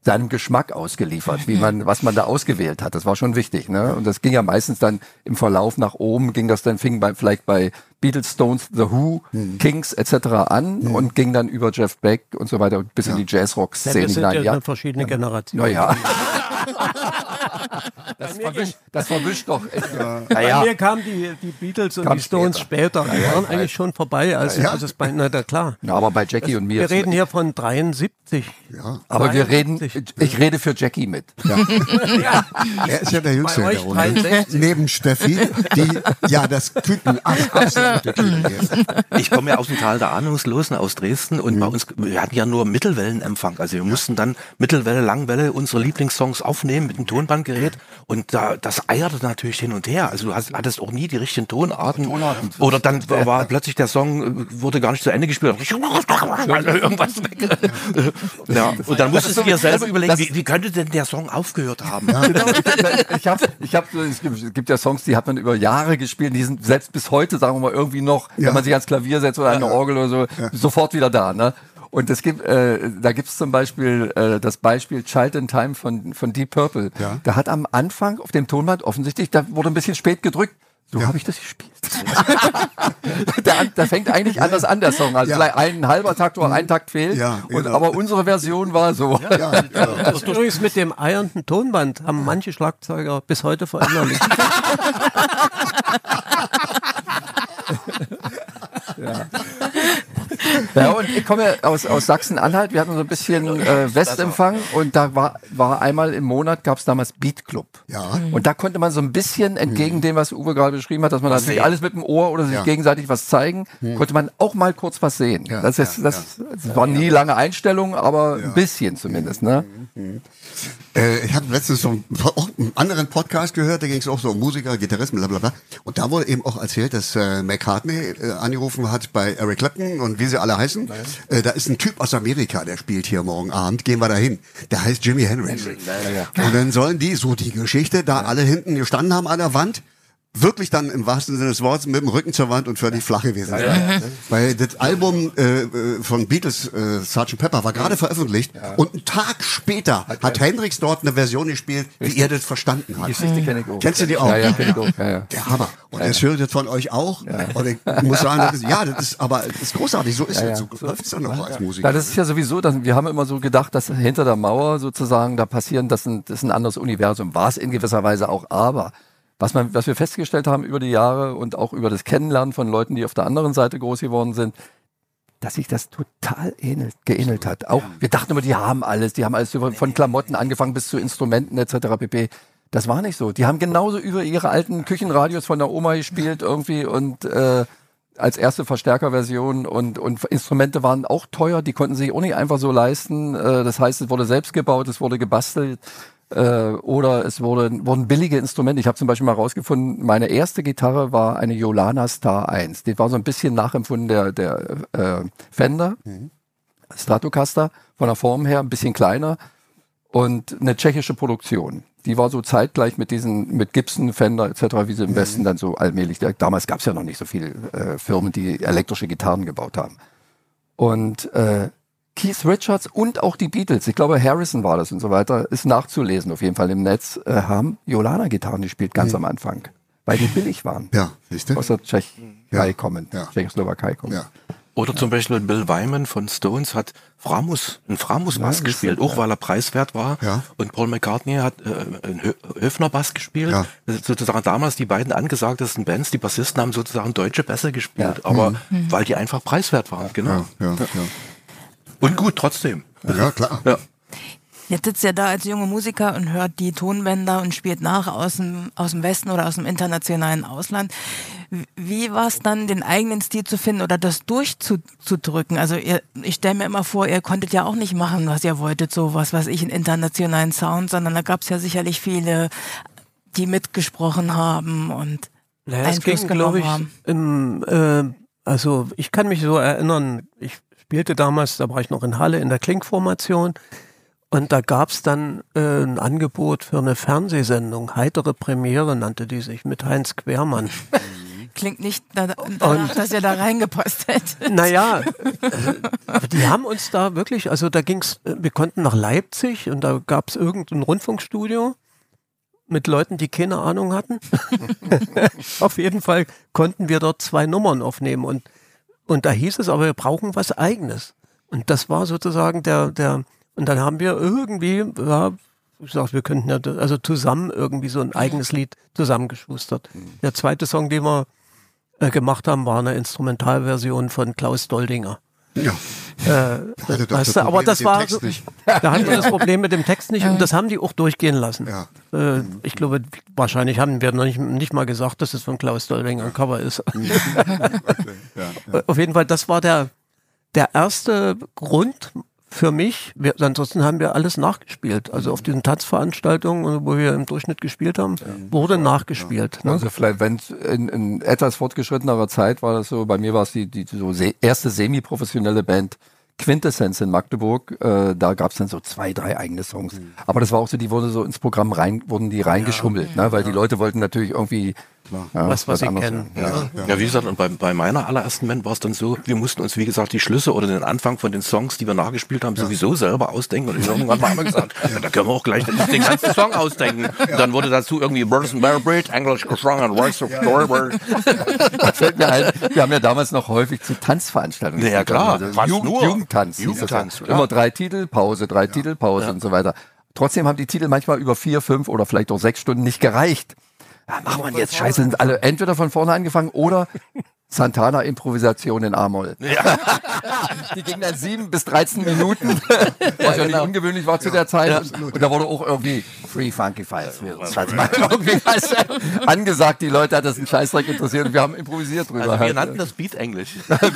seinem Geschmack ausgeliefert, wie man, was man da ausgewählt hat. Das war schon wichtig, ne? Und das ging ja meistens dann im Verlauf nach oben, ging das dann, fing bei, vielleicht bei Beatles, Stones, The Who, hm. Kings et cetera an hm. und ging dann über Jeff Beck und so weiter bis ja. in die Jazzrock-Szene ja, hinein. Ja, verschiedene ja. Generationen. Naja. Das verwischt, das verwischt doch. Ja. Naja. Bei mir kamen die, die Beatles und Kam die Stones später. später. Die ja, waren ja, eigentlich schon vorbei, als, ja. als es bei, na da klar. Ja, aber bei Jackie das, und mir. Wir reden hier von dreiundsiebzig. Ja. Aber wir reden, ich rede für Jackie mit. Ja. Ja. Er ist ja der Jüngste in der Runde. Neben Steffi, die ja das Küken absolute Küken ist. Ich komme ja aus dem Tal der Ahnungslosen, aus Dresden, und mhm. bei uns, wir hatten ja nur Mittelwellenempfang. Also wir mussten dann Mittelwelle, Langwelle unsere Lieblingssongs aufnehmen mit dem Tonbandgerät, und da, das eierte natürlich hin und her. Also du hast, hattest auch nie die richtigen Tonarten. Tonarten. Oder dann war plötzlich der Song, wurde gar nicht zu Ende gespielt. Irgendwas weg. Ja. Und dann musstest du dir selber überlegen, wie, wie könnte denn der Song aufgehört haben? Ja. Genau. Ich habe, ich hab, es gibt ja Songs, die hat man über Jahre gespielt, die sind selbst bis heute, sagen wir mal, irgendwie noch, ja. wenn man sich ans Klavier setzt oder eine ja. Orgel oder so, ja. sofort wieder da, ne? Und es gibt, äh, da gibt es zum Beispiel äh, das Beispiel Child in Time von, von Deep Purple. Ja. Da hat am Anfang auf dem Tonband offensichtlich, da wurde ein bisschen spät gedrückt. So ja. habe ich das gespielt. da, da fängt eigentlich anders an, der Song. Also ja. vielleicht ein halber Takt oder ein Takt fehlt. Ja, genau. Und, aber unsere Version war so. Ja, ja, ja. Das übrigens mit dem eiernden Tonband haben manche Schlagzeuger bis heute verinnerlicht. ja. Ja, und ich komme aus, aus Sachsen-Anhalt. Wir hatten so ein bisschen äh, Westempfang, und da war, war einmal im Monat, gab es damals Beat Club. Ja. Und da konnte man so ein bisschen entgegen dem, was Uwe gerade beschrieben hat, dass man natürlich alles mit dem Ohr oder sich ja. gegenseitig was zeigen, hm. konnte man auch mal kurz was sehen. Ja, das ist, das, ja, das war nie lange Einstellung, aber ja. ein bisschen zumindest. Ne? Mhm. Äh, ich habe letztens so einen, auch einen anderen Podcast gehört, da ging es auch so um Musiker, Gitarristen, bla bla bla. Und da wurde eben auch erzählt, dass äh, McCartney äh, angerufen hat bei Eric Clapton und wie sie alle heißen. Äh, da ist ein Typ aus Amerika, der spielt hier morgen Abend, gehen wir da hin. Der heißt Jimi Hendrix. Und dann sollen die, so die Geschichte, da alle hinten gestanden haben an der Wand, wirklich dann im wahrsten Sinne des Wortes mit dem Rücken zur Wand und völlig flach gewesen sein. Ja, ja. Weil das Album äh, von Beatles, äh, Sergeant Pepper, war gerade veröffentlicht, ja. und einen Tag später hat, hat Hendrix dort eine Version gespielt, wie er das verstanden hat. Die kenn ich auch. Kennst du die auch? Ja, ja, kenn ich auch. Ja, ja. Der Hammer. Und ja, das ja. höre ich jetzt von euch auch. Ja. Und ich muss sagen, das ist, ja, das ist, aber das ist großartig. So ist ja, es. ja. So läuft es dann noch als Musiker. Ja, das ist ja sowieso, dass, wir haben immer so gedacht, dass hinter der Mauer sozusagen da passieren, das ist ein, das ist ein anderes Universum. War es in gewisser Weise auch, aber Was, man, was wir festgestellt haben über die Jahre und auch über das Kennenlernen von Leuten, die auf der anderen Seite groß geworden sind, dass sich das total ähnelt, geähnelt hat. Auch wir dachten immer, die haben alles, die haben alles von Klamotten angefangen bis zu Instrumenten et cetera pp. Das war nicht so. Die haben genauso über ihre alten Küchenradios von der Oma gespielt irgendwie und äh, als erste Verstärkerversion, und, und Instrumente waren auch teuer, die konnten sich auch nicht einfach so leisten. Äh, das heißt, es wurde selbst gebaut, es wurde gebastelt. Äh, oder es wurde, wurden billige Instrumente. Ich habe zum Beispiel mal rausgefunden, meine erste Gitarre war eine Yolana Star eins. Die war so ein bisschen nachempfunden der, der äh, Fender, mhm. Stratocaster, von der Form her ein bisschen kleiner, und eine tschechische Produktion. Die war so zeitgleich mit diesen, mit Gibson, Fender et cetera, wie sie im mhm. Westen dann so allmählich, damals gab es ja noch nicht so viele äh, Firmen, die elektrische Gitarren gebaut haben. Und äh, Keith Richards und auch die Beatles, ich glaube Harrison war das und so weiter, ist nachzulesen auf jeden Fall im Netz, äh, haben Yolana-Gitarren gespielt, ganz mhm. am Anfang, weil die billig waren. Ja, siehst du? Aus der Tschechei ja. kommend, ja. Tschechoslowakei kommend. Ja. Oder zum Beispiel Bill Wyman von Stones hat Framus, einen Framus-Bass ja, gespielt, auch weil er preiswert war. Ja. Und Paul McCartney hat äh, einen Höfner-Bass gespielt. Ja. Sozusagen damals die beiden angesagtesten Bands, die Bassisten haben sozusagen deutsche Bässe gespielt, ja. aber mhm. weil die einfach preiswert waren, genau. Ja, ja, ja. Und gut, trotzdem. Ja, klar. Ja. Jetzt sitzt ihr da als junger Musiker und hört die Tonbänder und spielt nach aus dem, aus dem Westen oder aus dem internationalen Ausland. Wie war es dann, den eigenen Stil zu finden oder das durchzudrücken? Also ihr, ich stelle mir immer vor, ihr konntet ja auch nicht machen, was ihr wolltet, so was weiß ich, einen internationalen Sound, sondern da gab es ja sicherlich viele, die mitgesprochen haben und naja, Einfluss ging, genommen ich, haben. Im, äh, also ich kann mich so erinnern, ich spielte damals, da war ich noch in Halle in der Klink-Formation. Und da gab's dann äh, ein Angebot für eine Fernsehsendung, Heitere Premiere nannte die sich, mit Heinz Quermann. klingt nicht danach, dass ihr da reingepasst hättet. Naja, äh, die haben uns da wirklich, also da ging's, wir konnten nach Leipzig und da gab es irgendein Rundfunkstudio mit Leuten, die keine Ahnung hatten. Auf jeden Fall konnten wir dort zwei Nummern aufnehmen und, und da hieß es aber, wir brauchen was Eigenes. Und das war sozusagen der, der, und dann haben wir irgendwie, ja, ich sag, wir könnten ja, also zusammen irgendwie so ein eigenes Lied zusammengeschustert. Der zweite Song, den wir äh, gemacht haben, war eine Instrumentalversion von Klaus Doldinger. Ja. Äh, das, weißt du, aber das war, so, da hatten wir das Problem mit dem Text nicht und das haben die auch durchgehen lassen. Ja. Äh, ich glaube, wahrscheinlich haben wir noch nicht, nicht mal gesagt, dass es von Klaus Doldinger ein Cover ist. Okay. Ja, ja. Auf jeden Fall, das war der, der erste Grund für mich. Wir, ansonsten haben wir alles nachgespielt. Also auf diesen Tanzveranstaltungen, wo wir im Durchschnitt gespielt haben, wurde nachgespielt. Ne? Also vielleicht, wenn in, in etwas fortgeschrittenerer Zeit war das so, bei mir war es die, die so se- erste semi-professionelle Band Quintessenz in Magdeburg, äh, da gab es dann so zwei, drei eigene Songs. Mhm. Aber das war auch so, die wurde so ins Programm rein, wurden die reingeschummelt, ja, ne? Weil ja. die Leute wollten natürlich irgendwie ja, was, was sie kennen. Ja. Ja. Ja, wie gesagt, und bei, bei meiner allerersten Band war es dann so, wir mussten uns, wie gesagt, die Schlüsse oder den Anfang von den Songs, die wir nachgespielt haben, ja. sowieso selber ausdenken. Und irgendwann haben wir gesagt, ja, da können wir auch gleich den ganzen Song ausdenken. Ja. Und dann wurde dazu irgendwie Birds and Bearbridge, English Strong and Voice of Storyboard. Das fällt mir ein, wir haben ja damals noch häufig zu Tanzveranstaltungen. Ja, klar. Also Jugend, nur. Jugendtanz. Jugendtanz. Immer drei Titel, Pause, drei ja. Titel, Pause ja. und so weiter. Trotzdem haben die Titel manchmal über vier, fünf oder vielleicht auch sechs Stunden nicht gereicht. Ja, machen wir jetzt Scheiße, sind alle entweder von vorne angefangen oder Santana-Improvisation in A-Moll. Ja. Die ging dann sieben bis dreizehn Minuten, was ja nicht ungewöhnlich war zu der Zeit. Ja. Und, und da wurde auch irgendwie Free Funky Files irgendwie was angesagt. Die Leute hat das einen Scheißdreck interessiert und wir haben improvisiert drüber. Also wir halt. nannten das Beat Englisch.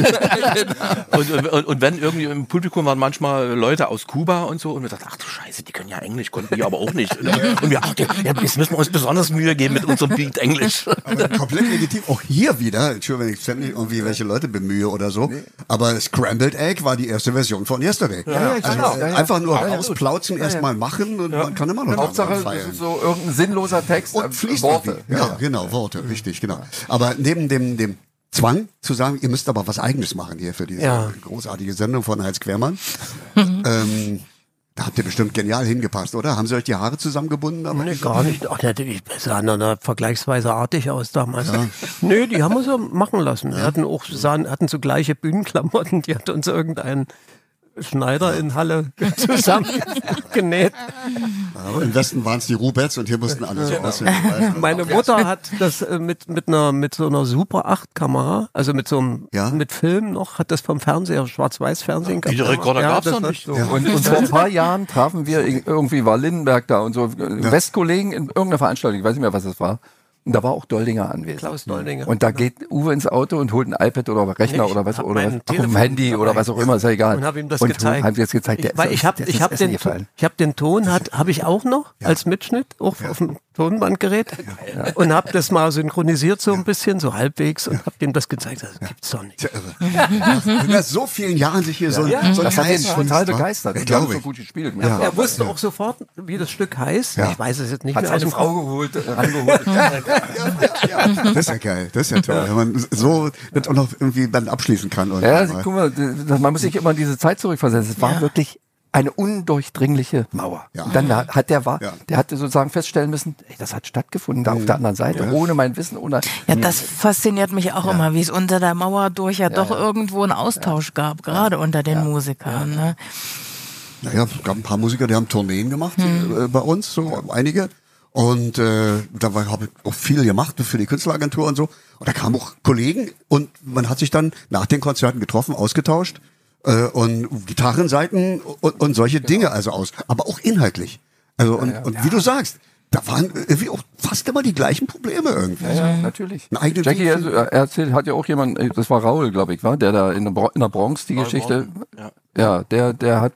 und, und, und wenn irgendwie im Publikum waren manchmal Leute aus Kuba und so und wir dachten, ach du Scheiße, die können ja Englisch, konnten wir aber auch nicht. Und wir, ach, ja, jetzt müssen wir uns besonders Mühe geben mit unserem Beat Englisch. Aber komplett legitim. Auch hier wieder, Entschuldigung, wenn ich ständig irgendwie welche Leute bemühe oder so, nee. aber Scrambled Egg war die erste Version von Yesterday. Ja, ja, also genau. ja, ja. Einfach nur ja, ja, ausplauzen, ja, erstmal ja. machen und ja. man kann immer noch Hauptsache, das ist so irgendein sinnloser Text. Und fließt Worte. Ja, ja, genau, Worte, richtig, genau. Aber neben dem, dem Zwang zu sagen, ihr müsst aber was Eigenes machen hier für diese ja. großartige Sendung von Heinz Quermann, ähm, da habt ihr bestimmt genial hingepasst, oder? Haben sie euch die Haare zusammengebunden? Aber nee, gar nicht. Ach, die sahen dann vergleichsweise artig aus damals. Ja. Nee, die haben wir so machen lassen. Ja. Wir hatten auch, sahen, hatten so gleiche Bühnenklamotten, die hat uns irgendein Schneider in Halle zusammengenäht. Ja, im Westen waren es die Rubets und hier mussten alle so aussehen. Meine Mutter hat das äh, mit, mit einer, mit so einer Super acht Kamera, also mit so einem, ja? mit Film noch, hat das vom Fernseher, Schwarz-Weiß-Fernsehen gehabt. Die Rekorder ja, gab's noch nicht. So. Ja. Und, und vor ein paar Jahren trafen wir, irgendwie war Lindenberg da und so, ja. Westkollegen in irgendeiner Veranstaltung, ich weiß nicht mehr, was das war. Und da war auch Doldinger anwesend. Klaus Doldinger. Und da geht Uwe ins Auto und holt ein iPad oder Rechner ich oder was, oder was, auf dem Handy oder was auch immer, ist ja egal. Und habe ihm das und gezeigt. Haben jetzt gezeigt, der ich, weil ich habe ich hab den, ich hab den Ton, hat habe ich auch noch ja. als Mitschnitt, auch ja. auf dem Tonbandgerät ja. Ja. und habe das mal synchronisiert so ein bisschen, so halbwegs und habe dem das gezeigt. Das gibt's doch nicht. Nach so vielen Jahren sich hier ja. so, ja. so ein Das hat ihn total begeistert. Ich glaube, so gut gespielt. Ja. Er wusste auch sofort, wie das Stück heißt. Ja. Ich weiß es jetzt nicht hat mehr. Hat seine Frau geholt, rangeholt. Das ist ja geil, das ist ja toll, wenn man so das auch noch irgendwie dann abschließen kann. Oder ja, guck mal, man muss sich immer in diese Zeit zurückversetzen. Es war ja. wirklich eine undurchdringliche Mauer. Ja. Und dann hat der war, ja. der hatte sozusagen feststellen müssen, ey, das hat stattgefunden da mhm. auf der anderen Seite, ja. ohne mein Wissen, ohne. Ja, das fasziniert mich auch ja. immer, wie es unter der Mauer durch ja, ja doch ja. irgendwo einen Austausch ja. gab, gerade ja. unter den ja. Musikern. Ja. Ne? Naja, es gab ein paar Musiker, die haben Tourneen gemacht mhm. äh, bei uns, so ja. einige. Und äh, da habe ich auch viel gemacht für die Künstleragentur und so. Und da kamen auch Kollegen und man hat sich dann nach den Konzerten getroffen, ausgetauscht äh, und Gitarrenseiten und, und solche genau. Dinge also aus. Aber auch inhaltlich. Also und, ja, ja. und wie du sagst, da waren irgendwie auch fast immer die gleichen Probleme irgendwie. Ja, ja natürlich. Jackie also, er erzählt, hat ja auch jemand, das war Raul, glaube ich, war, der da in der, Bro- in der Bronx die Raul Geschichte, ja. ja, der, der hat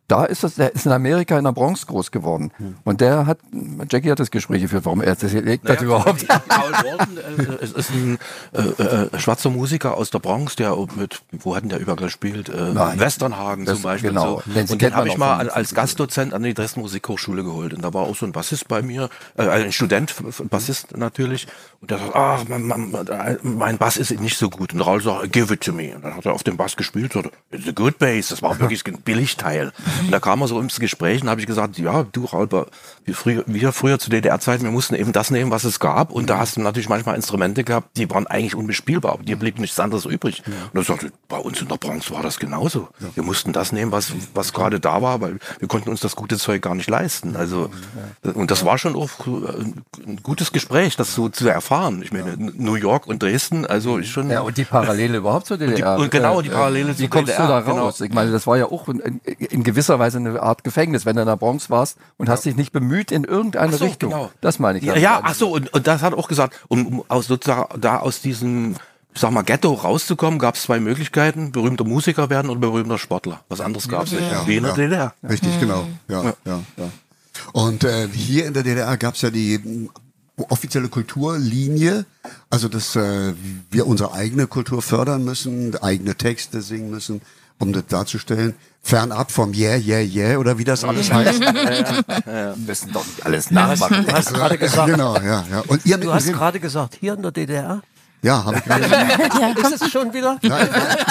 da ist das, der ist in Amerika in der Bronx groß geworden. Hm. Und der hat, Jackie hat das Gespräch geführt, warum er das legt naja, das überhaupt. Paul Walton äh, ist ein äh, äh, schwarzer Musiker aus der Bronx, der mit, wo hat denn der überall gespielt? Äh, Westernhagen das, zum Beispiel. Genau. So. Und den habe ich mal als, als Gastdozent an die Dresden Musikhochschule geholt. Und da war auch so ein Bassist bei mir, äh, ein Student, Bassist natürlich. Und der sagt, ach, mein, mein, mein Bass ist nicht so gut. Und Raul sagt, give it to me. Und dann hat er auf dem Bass gespielt, so, it's a good bass. Das war wirklich ein Billigteil. Und da kam er so ins Gespräch und habe ich gesagt, ja, du Raul, wir früher, wir früher zu D D R-Zeiten, wir mussten eben das nehmen, was es gab. Und da hast du natürlich manchmal Instrumente gehabt, die waren eigentlich unbespielbar, aber dir blieb nichts anderes übrig. Und er sagte, bei uns in der Bronx war das genauso. Wir mussten das nehmen, was, was gerade da war, weil wir konnten uns das gute Zeug gar nicht leisten. Also, und das war schon auch ein gutes Gespräch, das so zu erfahren. Ich meine, New York und Dresden, also schon. Ja, und die Parallele überhaupt zur D D R. Und, die, und genau, die Parallele zur D D R. Wie kommst du da raus? Genau. Ich meine, das war ja auch in, in gewisser Weise eine Art Gefängnis, wenn du in der Bronx warst und ja. hast dich nicht bemüht in irgendeine so, Richtung. Genau. Das meine ich. Ja, ja ach so, und, und das hat auch gesagt, um, um aus sozusagen da aus diesem, ich sag mal, Ghetto rauszukommen, gab es zwei Möglichkeiten: berühmter Musiker werden oder berühmter Sportler. Was anderes gab es nicht. Ja, wie in der ja. D D R. Richtig, genau. Ja, ja. Ja, ja. Und äh, hier in der D D R gab es ja die offizielle Kulturlinie, also dass äh, wir unsere eigene Kultur fördern müssen, eigene Texte singen müssen, um das darzustellen. Fernab vom Yeah, Yeah, Yeah oder wie das alles heißt. Ja, ja. Wir müssen doch nicht alles nachmachen. Du hast gerade gesagt, genau, ja, ja. Und ihr du hast gerade gesagt, hier in der D D R? Ja, habe ich gerade gesagt. Ist es schon wieder? Ja, ich, war,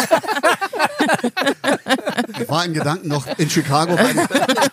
ich war in Gedanken noch in Chicago bei dem,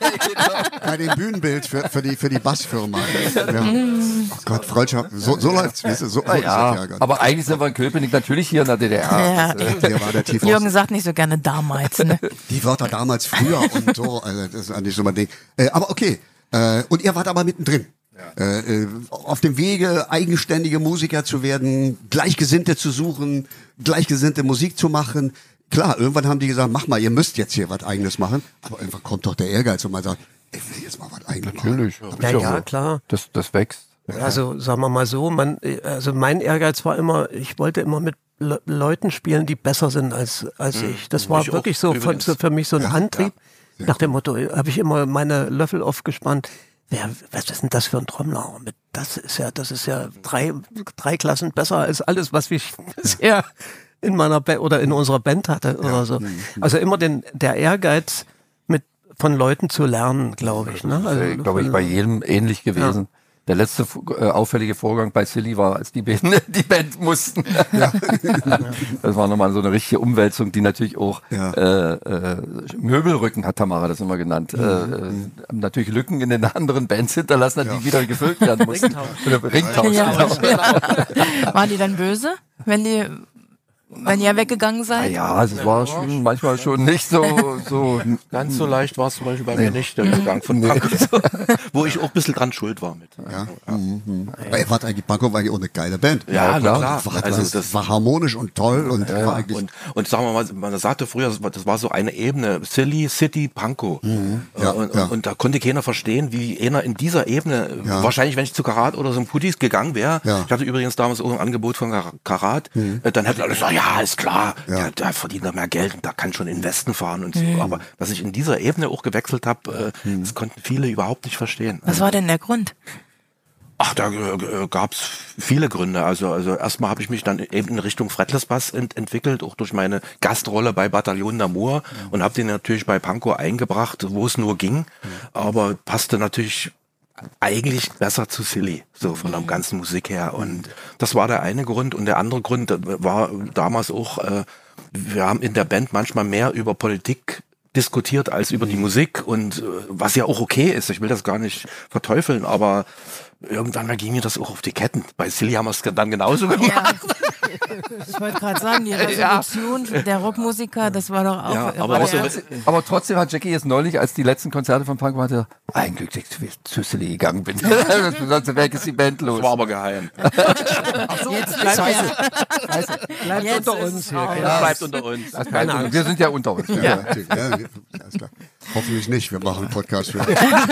bei dem Bühnenbild für, für, die, für die Bassfirma. Ja. Oh Gott, Freundschaft, so, so läuft's. Weißt du, so, so ja, ja, aber eigentlich sind wir in Köpenick natürlich hier in der D D R. Ja. Das, hier war der Tiefhaus. Jürgen sagt nicht so gerne damals. Ne? Die Wörter damals früher und so, also das ist eigentlich so mein Ding. Äh, aber okay, äh, und ihr wart aber mittendrin. Ja. Äh, auf dem Wege, eigenständige Musiker zu werden, Gleichgesinnte zu suchen, gleichgesinnte Musik zu machen. Klar, irgendwann haben die gesagt, mach mal, ihr müsst jetzt hier was Eigenes machen. Aber irgendwann kommt doch der Ehrgeiz und man sagt, ich will jetzt mal was Eigenes machen. Natürlich. Ja, ja, ja, klar. Das, das wächst. Also sagen wir mal so, man, also mein Ehrgeiz war immer, ich wollte immer mit Le- Leuten spielen, die besser sind als, als mhm. ich. Das war ich wirklich so, für, so für mich so ein ja, Antrieb. Ja. Nach dem Motto, habe ich immer meine Löffel aufgespannt. Wer, was ist denn das für ein Trommler? Das ist ja, das ist ja drei, drei Klassen besser als alles, was ich bisher in meiner Band oder in unserer Band hatte oder ja. so. Also immer den, der Ehrgeiz, mit von Leuten zu lernen, glaube ich. Ne? Also, äh, glaube ich, bei jedem ähnlich gewesen. Ja. Der letzte äh, auffällige Vorgang bei Silly war, als die Band, die Band mussten. Ja. Das war nochmal so eine richtige Umwälzung, die natürlich auch ja. äh, äh, Möbelrücken hat Tamara das immer genannt. Mhm. Äh, äh, natürlich Lücken in den anderen Bands hinterlassen hat, ja. die wieder gefüllt werden mussten. Ringtausch. Ringtausch. Ja. Genau. Waren die dann böse, wenn die wenn ihr weggegangen seid? Ja, es war schon manchmal schon nicht so, so ganz so leicht war es zum Beispiel bei mir nicht, der Übergang von Pankow, wo ich auch ein bisschen dran schuld war mit. Ja. Ja. Mhm. Aber ihr wart eigentlich, Pankow war eigentlich auch eine geile Band. Ja, ja klar. klar. Das war, also das war harmonisch und toll und ja, war eigentlich und, und sagen wir mal, man sagte früher, das war so eine Ebene, Silly, City, Pankow. Mhm. Ja, und, ja. und da konnte keiner verstehen, wie einer in dieser Ebene, ja. wahrscheinlich wenn ich zu Karat oder so ein Puttis gegangen wäre, ja. ich hatte übrigens damals auch ein Angebot von Karat, mhm. dann hätten alle gesagt, ja, ist klar, ja. der, der verdient da mehr Geld und da kann schon in den Westen fahren und so. Mhm. Aber was ich in dieser Ebene auch gewechselt habe, äh, mhm. das konnten viele überhaupt nicht verstehen. Was war denn der Grund? Ach, da äh, gab's viele Gründe. Also, also erstmal habe ich mich dann eben in Richtung Fretless Bass ent- entwickelt, auch durch meine Gastrolle bei Bataillon d'Amour mhm. und habe den natürlich bei Pankow eingebracht, wo es nur ging. Mhm. Aber passte natürlich eigentlich besser zu Silly, so von der ganzen Musik her. Und das war der eine Grund. Und der andere Grund war damals auch, äh, wir haben in der Band manchmal mehr über Politik diskutiert als über die Musik. Und äh, was ja auch okay ist, ich will das gar nicht verteufeln, aber irgendwann mal ging mir das auch auf die Ketten. Bei Silly haben wir es dann genauso gemacht. Ja. Ich wollte gerade sagen, die Resolution ja. der Rockmusiker, das war doch auch... Ja, aber, auch so, aber trotzdem hat Jackie jetzt neulich, als die letzten Konzerte von Pankow hatte, ein Glück, dass ich zu Silly gegangen bin. Sonst weg ist die Band los. Das war aber geheim. Ach so, jetzt bleibt Scheiße. Scheiße. Bleibt jetzt unter uns hier. Ja, bleibt unter uns. Keine Ahnung. Wir sind ja unter uns. Ja, ja, ja, alles klar. Hoffentlich nicht, wir machen einen Podcast für,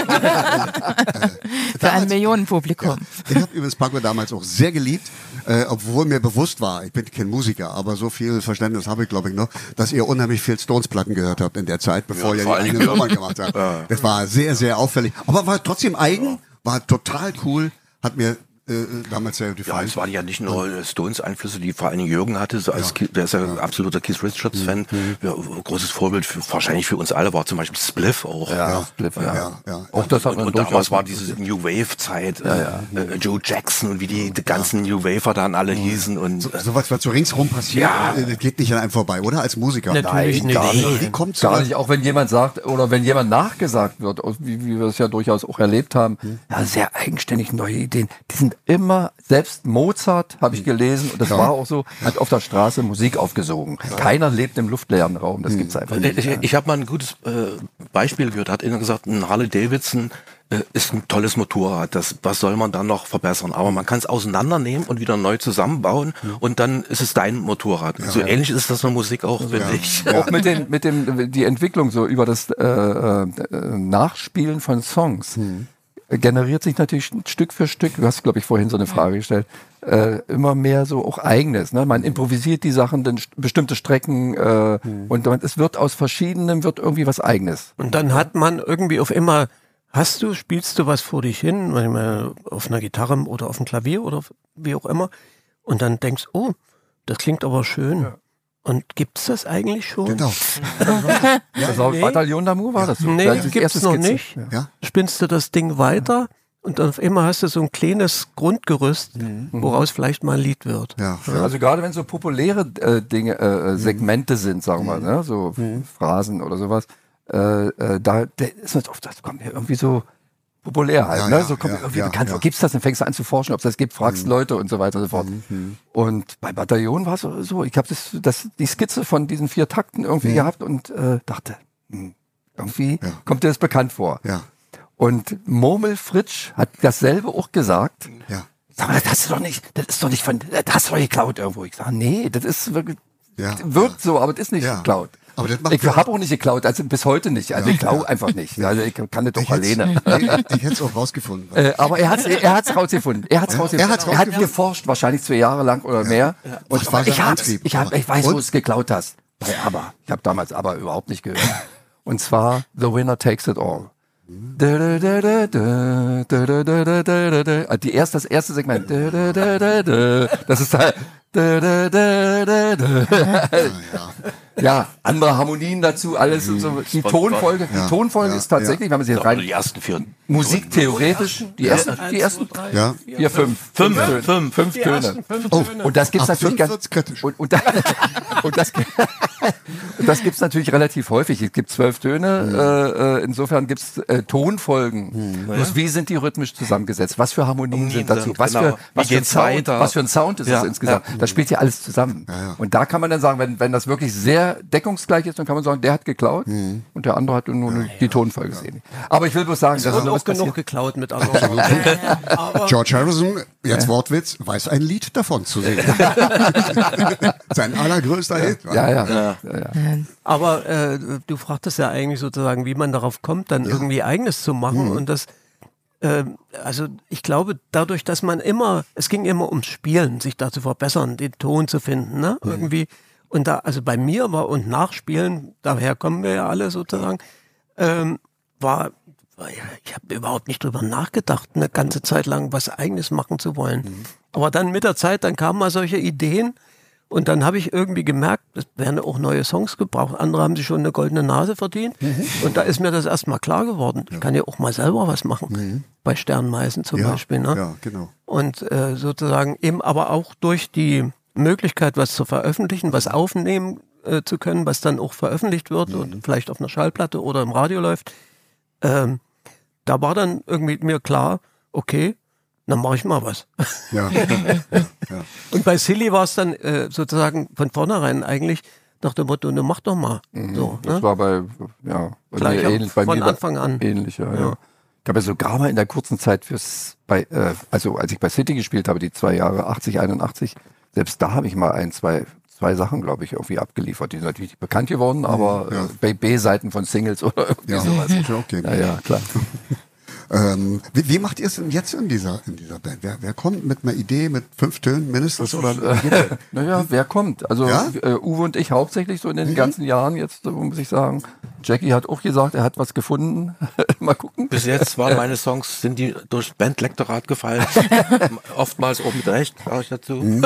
Für ein Millionenpublikum. Ja. Ich habe übrigens Panko damals auch sehr geliebt, äh, obwohl mir bewusst war, ich bin kein Musiker, aber so viel Verständnis habe ich, glaube ich, noch, dass ihr unheimlich viel Stones-Platten gehört habt in der Zeit, bevor Ja, ihr vor die allem eigenen wir. Nummern gemacht habt. Ja. Das war sehr, sehr auffällig. Aber war trotzdem eigen, war total cool, hat mir äh, damals sehr Ja, gefallen. es waren ja nicht nur Stones-Einflüsse, die vor allen Dingen Jürgen hatte, so als Ki- der ist ja, absoluter Keith Richards-Fan. Ja, großes Vorbild für, wahrscheinlich für uns alle war zum Beispiel Spliff auch. Ja, Spliff, ja. Ja, ja. Auch das hat Und, man und durchaus damals war diese New Wave-Zeit, äh, äh, Joe Jackson und wie die, die ganzen New Waver dann alle hießen. Und, So, sowas, was so ringsrum passiert, Ja. äh, das geht nicht an einem vorbei, oder? Als Musiker. Natürlich Nein, nicht. Gar Nee. nicht. Wie kommt's Gar so? nicht, auch wenn jemand sagt, oder wenn jemand nachgesagt wird, wie, wie wir es ja durchaus auch erlebt haben, ja, sehr eigenständig neue Ideen. Die sind immer, selbst Mozart, habe ich gelesen, und das Ja. war auch so, hat auf der Straße Musik aufgesogen. Keiner lebt im luftleeren Raum, das gibt's einfach nicht. Ich, ich habe mal ein gutes äh, Beispiel gehört, hat einer gesagt, ein Harley Davidson äh, ist ein tolles Motorrad, das, was soll man dann noch verbessern? Aber man kann es auseinandernehmen und wieder neu zusammenbauen und dann ist es dein Motorrad. So ähnlich ist das mit Musik auch, finde ich. Auch mit den, mit dem, die Entwicklung so über das äh, äh, Nachspielen von Songs generiert sich natürlich Stück für Stück, du hast, glaube ich, vorhin so eine Frage gestellt, äh, immer mehr so auch Eigenes. Ne? Man improvisiert die Sachen, dann st- bestimmte Strecken äh, und man, es wird aus Verschiedenem wird irgendwie was Eigenes. Und dann hat man irgendwie auf immer, hast du, spielst du was vor dich hin, manchmal auf einer Gitarre oder auf dem Klavier oder wie auch immer, und dann denkst, oh, das klingt aber schön. Und gibt's das eigentlich schon? Genau. Das war nee. Bataillon d'Amour war das so. Nee, Das ist die gibt's erste noch Skizze. nicht. Ja. Ja? Spinnst du das Ding weiter und dann auf einmal hast du so ein kleines Grundgerüst, woraus vielleicht mal ein Lied wird. Ja. Also gerade wenn so populäre äh, Dinge, äh, Segmente sind, sagen wir mal, ne? So Phrasen oder sowas, äh, äh, da der ist das oft, das kommt mir irgendwie so populär halt, Ja, ne? ja, So kommt ja, irgendwie ja, bekannt. ja. Gibt's das? Dann fängst du an zu forschen, ob es das gibt, fragst Leute und so weiter und so fort. Und bei Bataillon war es so, ich habe das, das, die Skizze von diesen vier Takten irgendwie gehabt und äh, dachte, hm, irgendwie Ja. kommt dir das bekannt vor. Ja. Und Murmel Fritsch hat dasselbe auch gesagt. Ja. Sag mal, das hast du doch nicht, das ist doch nicht von, das hast du doch geklaut irgendwo. Ich sage, nee, das ist wirklich, Ja. wirkt so, aber das ist nicht Ja. geklaut. Aber das macht Ich ja- habe auch nicht geklaut, also bis heute nicht. Also ich klaue einfach nicht. Also ich kann das doch Ich hätt's- alleine. Ich, ich hätte es auch rausgefunden. Äh, aber er hat er hat's rausgefunden. Er hat's Ja, rausgefunden. er hat's Er hat rausgefunden. geforscht, wahrscheinlich zwei Jahre lang oder mehr. Und Was war ich, sein hab's, Antrieb? ich, hab, ich weiß, wo Und? du es geklaut hast. Bei ABBA. Ich habe damals ABBA überhaupt nicht gehört. Und zwar The Winner Takes It All. Da, da, da, da, da, da, da, da, da, da, da. Die erste, das erste Segment. Da, da, da, da, da. Das ist halt. Da, da, da, da, da. Ja, andere Harmonien dazu, alles und so. Die Tonfolge, die Ja, Tonfolge ja, ist tatsächlich, wenn man sich jetzt Aber rein die ersten vier. musiktheoretisch, die ersten, die ersten Ja. vier, fünf, Fünf, Töne. fünf. fünf Töne. Oh, Und das gibt's ab natürlich fünf ganz, wird's kritisch. und, und, da, und das, und das gibt's natürlich relativ häufig. Es gibt zwölf Töne, äh, äh, insofern gibt's äh, Tonfolgen. Bloß wie sind die rhythmisch zusammengesetzt? Was für Harmonien sind dazu? sind, Was genau. für, was Wie für ein geht's Sound, weiter? was für ein Sound ist Ja, es insgesamt? ja. Das spielt ja alles zusammen. ja. Und da kann man dann sagen, wenn, wenn das wirklich sehr deckungsgleich ist, dann kann man sagen, der hat geklaut und der andere hat nur die Tonfolge gesehen. Aber ich will bloß sagen, das Und ist auch was genug passiert. geklaut mit anderen Worten. Aber George Harrison, jetzt Wortwitz, weiß ein Lied davon zu singen. Sein allergrößter Hit. Ja, ja. ja. ja. Aber äh, du fragtest ja eigentlich sozusagen, wie man darauf kommt, dann irgendwie Eigenes zu machen. Und das, äh, also ich glaube, dadurch, dass man immer, es ging immer ums Spielen, sich da zu verbessern, den Ton zu finden, ne? Irgendwie. Und da, also bei mir war und Nachspielen, daher kommen wir ja alle sozusagen, ähm, war, war ja, ich habe überhaupt nicht drüber nachgedacht, eine ganze Zeit lang was Eigenes machen zu wollen. Aber dann mit der Zeit, dann kamen mal solche Ideen. Und dann habe ich irgendwie gemerkt, es werden auch neue Songs gebraucht. Andere haben sich schon eine goldene Nase verdient. Und da ist mir das erstmal klar geworden. Ich kann ja auch mal selber was machen. Bei Sternmeisen zum Ja, Beispiel. Ne? ja, genau. Und äh, sozusagen eben aber auch durch die Möglichkeit, was zu veröffentlichen, was aufnehmen äh, zu können, was dann auch veröffentlicht wird und vielleicht auf einer Schallplatte oder im Radio läuft. Ähm, da war dann irgendwie mir klar, okay, dann mache ich mal was. Ja. Und bei Silly war es dann äh, sozusagen von vornherein eigentlich nach dem Motto, ne, mach doch mal. So, Das ne? war bei, ja, bei Gleich mir am- ähnlich. Bei von mir war Anfang an. Ähnlich, ja, ja. Ja. Ich habe ja sogar mal in der kurzen Zeit fürs, bei, äh, also als ich bei City gespielt habe, die zwei Jahre, achtzig, einundachtzig, selbst da habe ich mal ein, zwei zwei Sachen, glaube ich, irgendwie abgeliefert. Die sind natürlich bekannt geworden, aber ja. äh, bei B-Seiten von Singles oder irgendwie ja. sowas. Okay. Ja, ja, klar. ähm, wie, wie macht ihr es denn jetzt in dieser, in dieser Band? Wer, wer kommt mit einer Idee, mit fünf Tönen mindestens? Oder? Naja, wer kommt? Also ja? äh, Uwe und ich hauptsächlich so in den mhm. ganzen Jahren jetzt, so muss ich sagen. Jackie hat auch gesagt, er hat was gefunden. Mal gucken. Bis jetzt waren meine Songs, sind die durch Bandlektorat gefallen. Oftmals auch mit Recht, sage ich dazu. Mhm.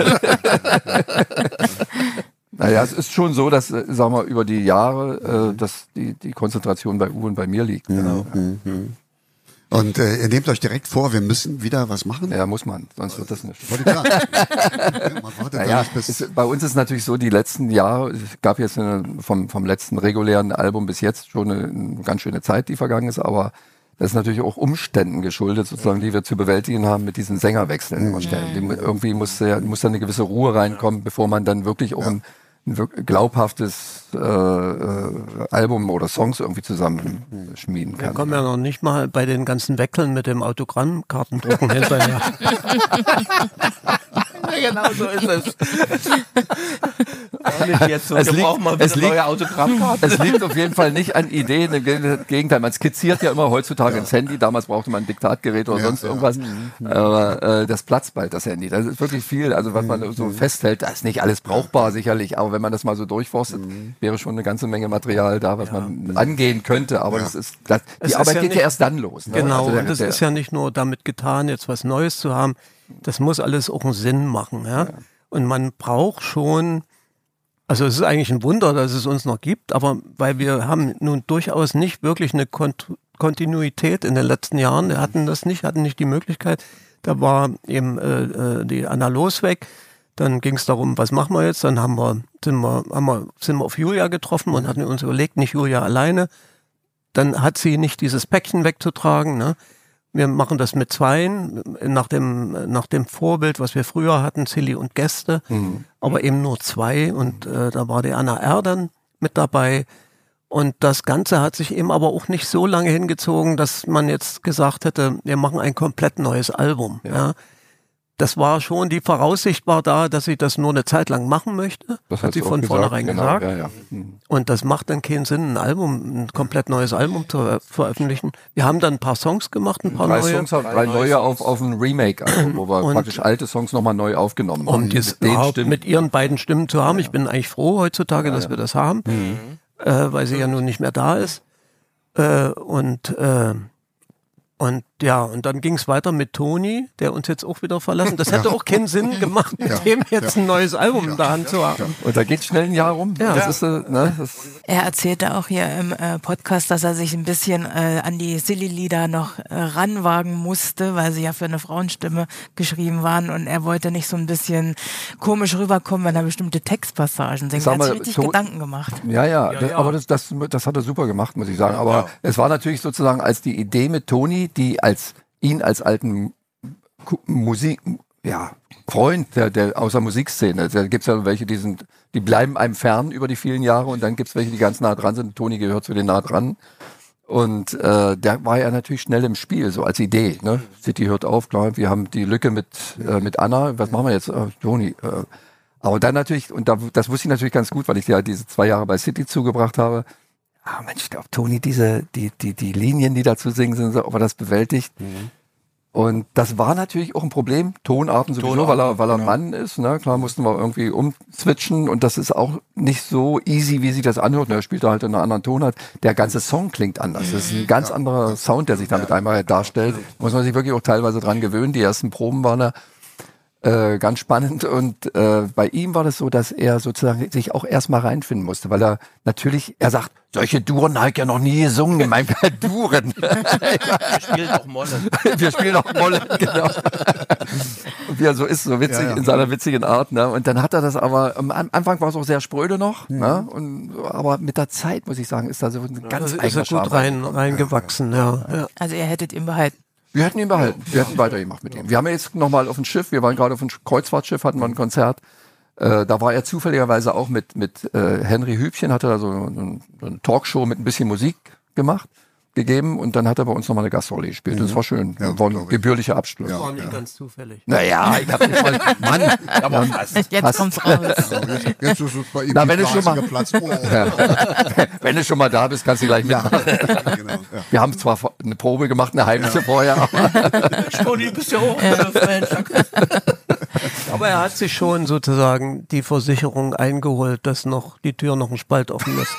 Naja, es ist schon so, dass, sagen wir, über die Jahre, äh, dass die, die Konzentration bei Uwe und bei mir liegt. Genau. Mhm. Und äh, ihr nehmt euch direkt vor, wir müssen wieder was machen? Ja, muss man, sonst wird das nicht. Wollte ich sagen. Man wartet naja, nicht bis ist, bei uns ist natürlich so, die letzten Jahre, es gab jetzt eine, vom, vom letzten regulären Album bis jetzt schon eine, eine ganz schöne Zeit, die vergangen ist, aber das ist natürlich auch Umständen geschuldet, sozusagen, die wir zu bewältigen haben mit diesen Sängerwechseln. Mhm. Die, irgendwie muss, ja, muss da eine gewisse Ruhe reinkommen, bevor man dann wirklich auch ja. ein ein glaubhaftes äh, äh, Album oder Songs irgendwie zusammen schmieden kann. Wir kommen ja noch nicht mal bei den ganzen Wechseln mit dem Autogrammkartendrucken hinterher. Genau so ist es. Jetzt so, es, liegt, mal es, liegt, es liegt auf jeden Fall nicht an Ideen, im Gegenteil, man skizziert ja immer heutzutage ja. ins Handy, damals brauchte man ein Diktatgerät oder ja, sonst ja. irgendwas, mhm. aber äh, das platzt bald, das Handy, das ist wirklich viel, also was man so mhm. festhält, das ist nicht alles brauchbar sicherlich, aber wenn man das mal so durchforstet, mhm. wäre schon eine ganze Menge Material da, was ja. man angehen könnte, aber ja. das ist, das, die es Arbeit ist ja geht nicht, ja erst dann los. Ne? Genau, also der, und das der, ist ja nicht nur damit getan, jetzt was Neues zu haben, das muss alles auch einen Sinn machen, ja. ja. Und man braucht schon, also es ist eigentlich ein Wunder, dass es uns noch gibt, aber weil wir haben nun durchaus nicht wirklich eine Kont- Kontinuität in den letzten Jahren, wir hatten das nicht, hatten nicht die Möglichkeit, da war eben äh, die Anna Los weg, dann ging es darum, was machen wir jetzt, dann haben wir, sind wir, haben wir, sind wir auf Julia getroffen und hatten uns überlegt, nicht Julia alleine, dann hat sie nicht dieses Päckchen wegzutragen, ne? Wir machen das mit Zweien, nach dem, nach dem Vorbild, was wir früher hatten, Silly und Gäste, mhm. aber eben nur zwei und äh, da war die Anna R. dann mit dabei und das Ganze hat sich eben aber auch nicht so lange hingezogen, dass man jetzt gesagt hätte, wir machen ein komplett neues Album. Ja. Ja. Das war schon die Voraussicht war da, dass sie das nur eine Zeit lang machen möchte. Das hat sie von vornherein gesagt. Genau, ja, ja. Mhm. Und das macht dann keinen Sinn, ein Album, ein komplett neues Album zu ver- veröffentlichen. Wir haben dann ein paar Songs gemacht, ein paar drei neue. Songs, drei neue auf, auf ein Remake, also, wo wir und, praktisch alte Songs nochmal neu aufgenommen haben. Und jetzt mit, mit ihren beiden Stimmen zu haben. Ja. Ich bin eigentlich froh heutzutage, ja, dass ja. wir das haben, mhm. äh, weil sie ja nun nicht mehr da ist. Äh, und äh, Und ja, und dann ging es weiter mit Toni, der uns jetzt auch wieder verlassen. Das hätte ja. auch keinen Sinn gemacht, mit ja. dem jetzt ja. ein neues Album ja. in der Hand zu haben. Ja. Und da geht schnell ein Jahr rum. Ja. Das ist, äh, ne, das er erzählte auch hier im äh, Podcast, dass er sich ein bisschen äh, an die Silly-Lieder noch äh, ranwagen musste, weil sie ja für eine Frauenstimme geschrieben waren. Und er wollte nicht so ein bisschen komisch rüberkommen, wenn er bestimmte Textpassagen singt. Er hat sich richtig to- Gedanken gemacht. Ja, ja, ja, das, ja. aber das, das, das hat er super gemacht, muss ich sagen. Aber ja. es war natürlich sozusagen als die Idee mit Toni, die als ihn als alten Musik, ja, Freund der, der aus der Musikszene. Da gibt's ja welche, die sind, die bleiben einem fern über die vielen Jahre und dann gibt's welche, die ganz nah dran sind. Toni gehört zu den nah dran. Und äh, da war er natürlich schnell im Spiel, so als Idee. Ne? City hört auf, klar, wir haben die Lücke mit, äh, mit Anna, was machen wir jetzt? Äh, Toni. Äh. Aber dann natürlich, und da, das wusste ich natürlich ganz gut, weil ich ja diese zwei Jahre bei City zugebracht habe. Ah Mensch, ich glaube, Toni, diese, die, die, die Linien, die da zu singen sind, ob er das bewältigt. Mhm. Und das war natürlich auch ein Problem, Tonarten sowieso, Tonarten, weil er, weil er genau. Mann ist, ne? Klar mussten wir irgendwie umswitchen und das ist auch nicht so easy, wie sich das anhört. Er spielt da halt in einer anderen Tonart. Der ganze Song klingt anders. Das ist ein ganz ja. anderer Sound, der sich damit ja. einmal darstellt. Muss man sich wirklich auch teilweise dran gewöhnen. Die ersten Proben waren da Äh, ganz spannend und äh, bei ihm war das so, dass er sozusagen sich auch erstmal reinfinden musste, weil er natürlich, er sagt, solche Duren habe ich ja noch nie gesungen, in meinem Fall Duren. Wir spielen auch Molle. Wir spielen auch Molle, genau. Und wie er so ist, so witzig, ja, ja. in seiner witzigen Art. Ne? Und dann hat er das aber, am Anfang war es auch sehr spröde noch, mhm. ne? Und, aber mit der Zeit, muss ich sagen, ist da so ein ganz ja, eigener ist er gut rein, reingewachsen. Ja. Ja. Also ihr hättet ihn behalten. Wir hätten ihn behalten. Wir hätten weitergemacht mit ihm. Wir haben jetzt nochmal auf dem Schiff, wir waren gerade auf dem Kreuzfahrtschiff, hatten wir ein Konzert. Äh, da war er zufälligerweise auch mit mit äh, Henry Hübchen, hatte da so, so, ein, so eine Talkshow mit ein bisschen Musik gemacht. gegeben und dann hat er bei uns nochmal eine Gastrolle gespielt. Mhm. Das war schön. Ja, war ein gebührlicher Abschluss. Das war nicht ganz zufällig. Naja, ich hab nicht mal, Mann, aber Jetzt fast. kommt's raus. Jetzt, jetzt ist es bei ihm Na, die wenn du schon Blase mal- geplatzt. Oh. Ja. Wenn du schon mal da bist, kannst du gleich mitmachen. Genau, ja. Wir haben zwar eine Probe gemacht, eine heimliche vorher, aber Stoni, bist ja auch. Aber er hat sich schon sozusagen die Versicherung eingeholt, dass noch die Tür noch ein Spalt offen ist.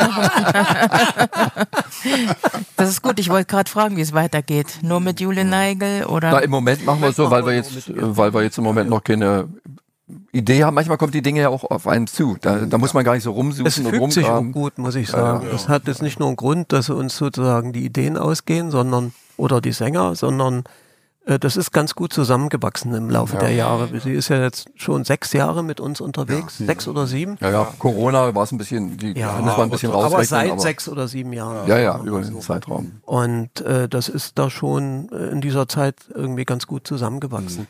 Das ist gut. Ich wollte gerade fragen, wie es weitergeht. Nur mit Julian Neigel oder? na, im Moment machen wir so, weil wir jetzt, äh, weil wir jetzt im Moment noch keine Idee haben. Manchmal kommt die Dinge ja auch auf einen zu. Da, da muss man gar nicht so rumsuchen Es und fügt sich auch rumgraben. gut, muss ich sagen. Es hat jetzt nicht nur einen Grund, dass uns sozusagen die Ideen ausgehen, sondern oder die Sänger, sondern äh, das ist ganz gut zusammengewachsen im Laufe der Jahre. Sie ist ja jetzt schon sechs Jahre mit uns unterwegs, sechs oder sieben. Ja, ja, Corona war es ein bisschen, die Ja, muss man ein bisschen rausrechnen. aber seit aber, sechs oder sieben Jahren. ja, ja, über den Zeitraum. Und äh, das ist da schon äh, in dieser Zeit irgendwie ganz gut zusammengewachsen.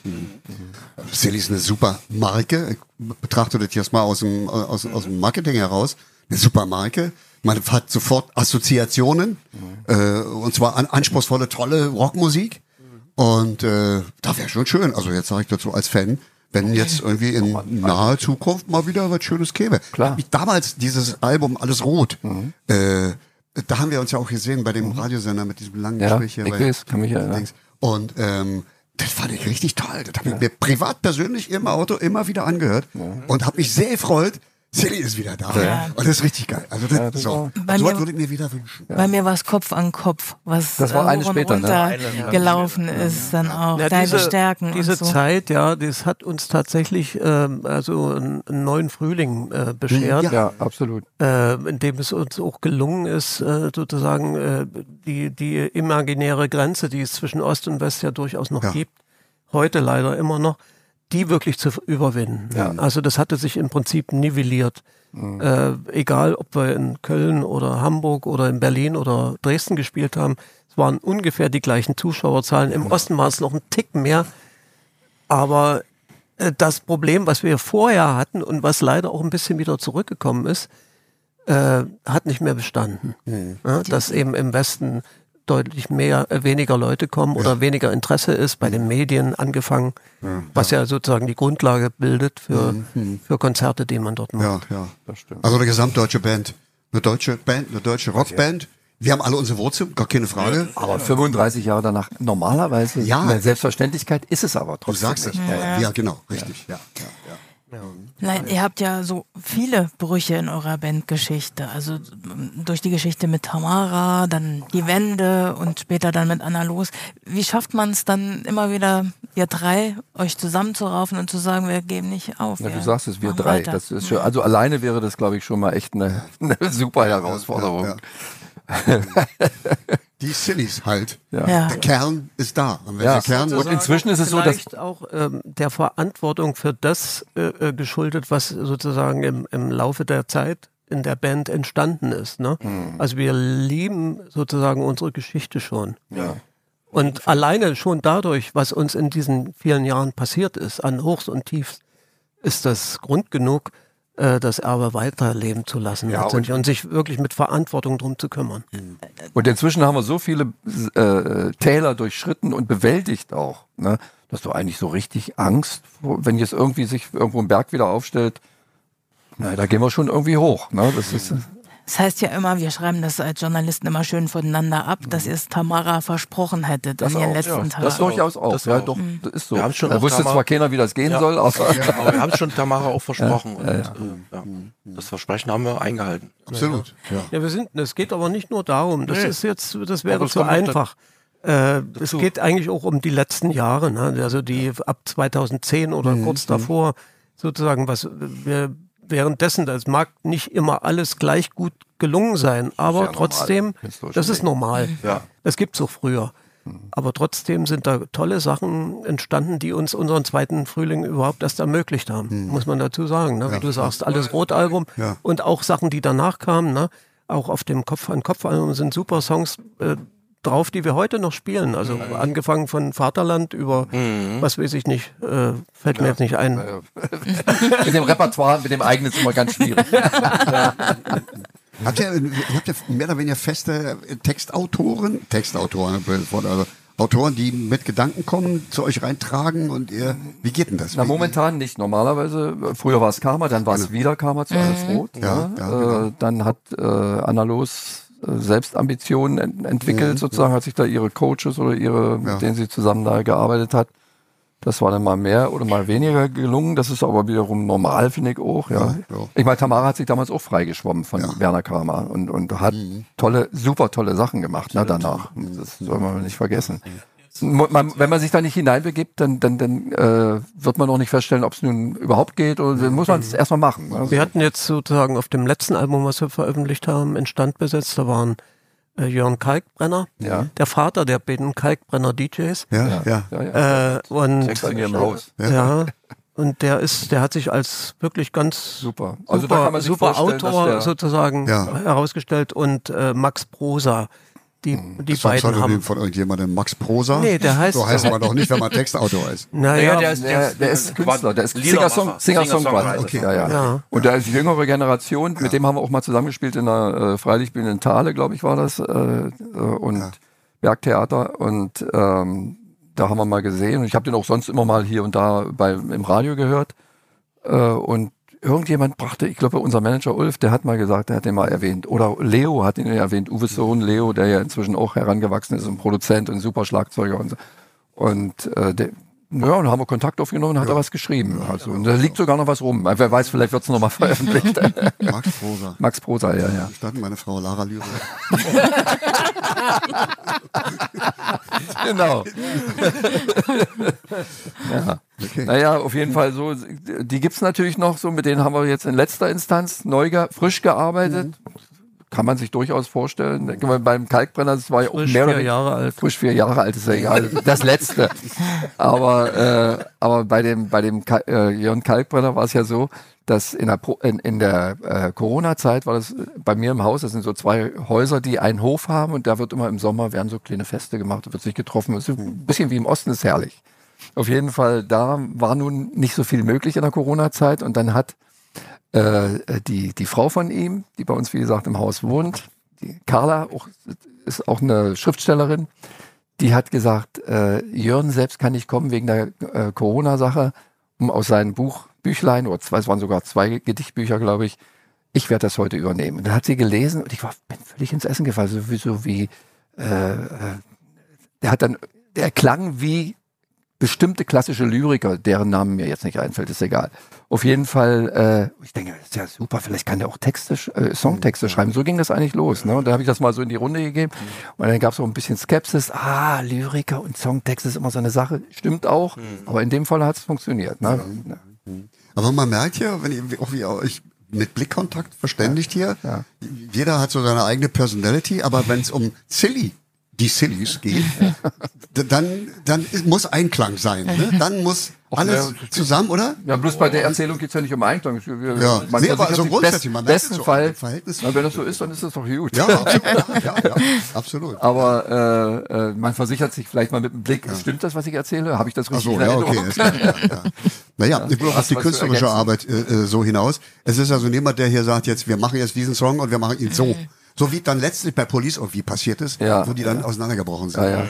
Silly ist eine super Marke. Ich betrachte das jetzt mal aus dem, aus, aus dem Marketing heraus. Eine super Marke. Man hat sofort Assoziationen. Äh, und zwar an, anspruchsvolle, tolle Rockmusik. Und äh, da wäre schon schön. Also jetzt sage ich dazu als Fan, wenn jetzt irgendwie in naher Zukunft mal wieder was Schönes käme. Klar. Ich, damals dieses Album Alles Rot. Äh, da haben wir uns ja auch gesehen bei dem Radiosender mit diesem langen Ja, Gespräch hier. ich bei- weiß, kann mich erinnern. Dings. Und ähm, das fand ich richtig toll. Das habe ich mir privat persönlich im Auto immer wieder angehört und habe mich sehr gefreut. Silly ist wieder da. Und das ist richtig geil. Also das, Ja, das so. war- Bei So mir- was würde ich mir wieder wünschen. Bei mir war es Kopf an Kopf, was Das war äh, eine hoch und später, ne? runter gelaufen ist, dann auch Ja, deine diese, Stärken diese und so. Zeit, ja, das hat uns tatsächlich ähm, also einen, einen neuen Frühling äh, beschert, Ja, absolut. äh, in dem es uns auch gelungen ist, äh, sozusagen äh, die, die imaginäre Grenze, die es zwischen Ost und West ja durchaus noch Ja. gibt, heute leider immer noch, die wirklich zu überwinden. Ja. Also das hatte sich im Prinzip nivelliert. Äh, egal, ob wir in Köln oder Hamburg oder in Berlin oder Dresden gespielt haben, es waren ungefähr die gleichen Zuschauerzahlen. Im Osten war es noch ein Tick mehr, aber äh, das Problem, was wir vorher hatten und was leider auch ein bisschen wieder zurückgekommen ist, äh, hat nicht mehr bestanden. Ja, dass eben im Westen deutlich mehr, äh, weniger Leute kommen oder weniger Interesse ist, bei den Medien angefangen, was ja sozusagen die Grundlage bildet für, für Konzerte, die man dort macht. Ja, ja. Das stimmt. Also eine gesamtdeutsche Band. Eine deutsche Band, eine deutsche Rockband. Wir haben alle unsere Wurzeln, gar keine Frage. Aber fünfunddreißig Jahre danach, normalerweise, Ja. eine Selbstverständlichkeit ist es aber Du trotzdem sagst es. nicht. Ja, ja, genau, richtig. Ja. Ja, ja. Nein, ihr habt ja so viele Brüche in eurer Bandgeschichte. Also m, durch die Geschichte mit Tamara, dann die Wende und später dann mit Anna Los. Wie schafft man es dann immer wieder, ihr drei, euch zusammenzuraufen und zu sagen, wir geben nicht auf? Ja, wir du sagst es, wir machen drei. weiter. Das ist schon, also alleine wäre das, glaube ich, schon mal echt eine, eine super Herausforderung. Ja, Die Sillies halt. Ja. Ja. Der Kern ist da. Und wenn Ja. der Kern Und inzwischen ist es so, dass Vielleicht auch ähm, der Verantwortung für das äh, äh, geschuldet, was sozusagen im, im Laufe der Zeit in der Band entstanden ist. Ne? Also wir lieben sozusagen unsere Geschichte schon. Ja. Und alleine schon dadurch, was uns in diesen vielen Jahren passiert ist, an Hochs und Tiefs, ist das Grund genug, äh, das Erbe weiterleben zu lassen Ja, letztendlich und, sich wirklich mit Verantwortung drum zu kümmern. Und inzwischen haben wir so viele äh, Täler durchschritten und bewältigt auch, ne, dass du eigentlich so richtig Angst, vor- wenn jetzt irgendwie sich irgendwo ein Berg wieder aufstellt, na, da gehen wir schon irgendwie hoch. Ne? Das ist, Das heißt ja immer, wir schreiben das als Journalisten immer schön voneinander ab, dass ihr es Tamara versprochen hättet das in ihren auch, letzten ja. Tagen. Das durchaus auch. Das ja, auch. doch, das ist so. Wir haben schon da auch wusste Tamara- zwar keiner, wie das gehen Ja. soll, aber Aber wir haben es schon Tamara auch versprochen. Ja, und, ja. Äh, ja. Das Versprechen haben wir eingehalten. absolut. Ja. Ja, wir sind, es geht aber nicht nur darum, das Nee. ist jetzt, das Aber wäre es zu kommt noch einfach. Äh, es geht eigentlich auch um die letzten Jahre, ne? Also die ab zweitausendzehn oder kurz davor sozusagen, was wir währenddessen, das mag nicht immer alles gleich gut gelungen sein, aber ja normal, trotzdem, historisch das ist gesehen. normal. Ja. Das gibt's auch früher. Aber trotzdem sind da tolle Sachen entstanden, die uns unseren zweiten Frühling überhaupt erst ermöglicht haben, muss man dazu sagen. Ne? Wie du sagst, alles Rot-Album Ja. und auch Sachen, die danach kamen, ne? Auch auf dem Kopf-an-Kopf-Album sind super Songs äh, drauf, die wir heute noch spielen. Also angefangen von Vaterland über, was weiß ich nicht, äh, fällt mir jetzt nicht ein. mit dem Repertoire, mit dem eigenen ist immer ganz schwierig. Habt ihr, habt ihr mehr oder weniger feste Textautoren, Textautoren, also Autoren, die mit Gedanken kommen, zu euch reintragen und ihr, wie geht denn das? Na, momentan nicht. Normalerweise, früher war es Karma, dann war es wieder Karma zu Alles Rot. Ja, Ja, ja, äh, genau. Dann hat äh, Anna Los äh, Selbstambitionen ent entwickelt, Mhm. sozusagen, hat sich da ihre Coaches oder ihre, Ja. mit denen sie zusammen da gearbeitet hat. Das war dann mal mehr oder mal weniger gelungen. Das ist aber wiederum normal, finde ich auch. Ja. Ja, ja. Ich meine, Tamara hat sich damals auch freigeschwommen von Ja. Werner Karma und, und hat Mhm. tolle, super tolle Sachen gemacht, ne, danach. Das soll man nicht vergessen. Man, wenn man sich da nicht hineinbegibt, dann, dann, dann äh, wird man auch nicht feststellen, ob es nun überhaupt geht, oder dann muss man es erstmal machen. Ne? Wir hatten jetzt sozusagen auf dem letzten Album, was wir veröffentlicht haben, in Stand besetzt, da waren äh, Jörn Kalkbrenner, Ja. der Vater der beiden Kalkbrenner D Js. Ja, ja. Ja, ja. Äh, und Sechsjährige im Haus. ja. Und der ist, der hat sich als wirklich ganz Super. super, Also da kann man sich super vorstellen, dass Autor der- sozusagen Ja. herausgestellt und äh, Max Prosa, die, die Das war ein beiden Pseudonym haben. von irgendjemandem, Max Prosa. Nee, der heißt So heißt so. man doch nicht, wenn man Textautor ist. Naja, der ist, Der, der ist Künstler, der ist Liedermacher, Singer-Song- Singer-Songwriter. Singer-Songwriter. Okay. Ja, ja. Ja. Und der ist jüngere Generation, mit dem haben wir auch mal zusammengespielt in der äh, Freilichtbühne in Thale, glaube ich, war das, äh, äh, und Ja. Bergtheater. Und ähm, da haben wir mal gesehen. Und ich habe den auch sonst immer mal hier und da bei, im Radio gehört. Äh, und irgendjemand brachte, ich glaube, unser Manager Ulf, der hat mal gesagt, der hat den mal erwähnt. Oder Leo hat ihn erwähnt, Uwes Sohn Leo, der ja inzwischen auch herangewachsen ist, ein Produzent und ein super Schlagzeuger und so. Und äh, der, ja, und haben wir Kontakt aufgenommen und hat er was geschrieben. Also, und da liegt sogar noch was rum. Wer weiß, vielleicht wird es nochmal veröffentlicht. Max Prosa. Max Prosa, ja, ja. Stand meine Frau Lara Lyre. Genau. Ja. Okay. Naja, auf jeden Fall so, die gibt's natürlich noch so, mit denen haben wir jetzt in letzter Instanz neu, ge frisch gearbeitet. Kann man sich durchaus vorstellen. Denke mal, beim Kalkbrenner, das war ja auch Frisch mehr oder vier weniger Jahre alt. frisch vier Jahre alt, ist ja egal. Das letzte. Aber, äh, aber bei dem, bei dem Ka äh, Jörn Kalkbrenner war es ja so, dass in der, Pro in, in der äh, Corona-Zeit war das bei mir im Haus, das sind so zwei Häuser, die einen Hof haben und da wird immer im Sommer, werden so kleine Feste gemacht, da wird sich getroffen. Das ist ein bisschen wie im Osten, ist herrlich. Auf jeden Fall, da war nun nicht so viel möglich in der Corona-Zeit und dann hat äh, die, die Frau von ihm, die bei uns, wie gesagt, im Haus wohnt, die Carla, auch, ist auch eine Schriftstellerin, die hat gesagt, äh, Jörn selbst kann nicht kommen wegen der äh, Corona-Sache, um aus seinem Buch, Büchlein, oder zwei, es waren sogar zwei Gedichtbücher, glaube ich, ich werde das heute übernehmen. Und dann hat sie gelesen und ich war bin völlig ins Essen gefallen, so wie, so wie äh, äh, der hat dann, der klang wie bestimmte klassische Lyriker, deren Namen mir jetzt nicht einfällt, ist egal. Auf jeden Fall, äh, ich denke, das ist ja super, vielleicht kann der auch Texte, äh, Songtexte schreiben. So ging das eigentlich los. Ne? Und da habe ich das mal so in die Runde gegeben. Und dann gab es auch ein bisschen Skepsis. Ah, Lyriker und Songtext ist immer so eine Sache. Stimmt auch, aber in dem Fall hat es funktioniert. Ne? Ja. Aber man merkt ja, wenn ihr auch wie ihr euch mit Blickkontakt verständigt hier, Ja. jeder hat so seine eigene Personality, aber wenn es um Silly, die Sillies geht, d- dann, dann muss Einklang sein. Ne? Dann muss alles ja, zusammen, oder? Ja, bloß bei der Erzählung geht es ja nicht um Einklang. Wir, Ja. man Nee, aber versichert so sich grundsätzlich, man merkt besten es so Fall, im Verhältnis. na, wenn das so ist, dann ist das doch gut. Ja, absolut. Ja, ja, ja, absolut. Aber äh, äh, man versichert sich vielleicht mal mit dem Blick, stimmt das, was ich erzähle? Habe ich das Ach richtig so, in ja, Erinnerung? okay. Ist klar, ja, ja. Naja, ich will auf Hast die was zu künstlerische ergänzen? Arbeit äh, äh, so hinaus. Es ist also niemand, der hier sagt, jetzt wir machen jetzt diesen Song und wir machen ihn so. So wie dann letztlich bei Police irgendwie passiert ist, Ja. wo die dann auseinandergebrochen sind. Ja, ja.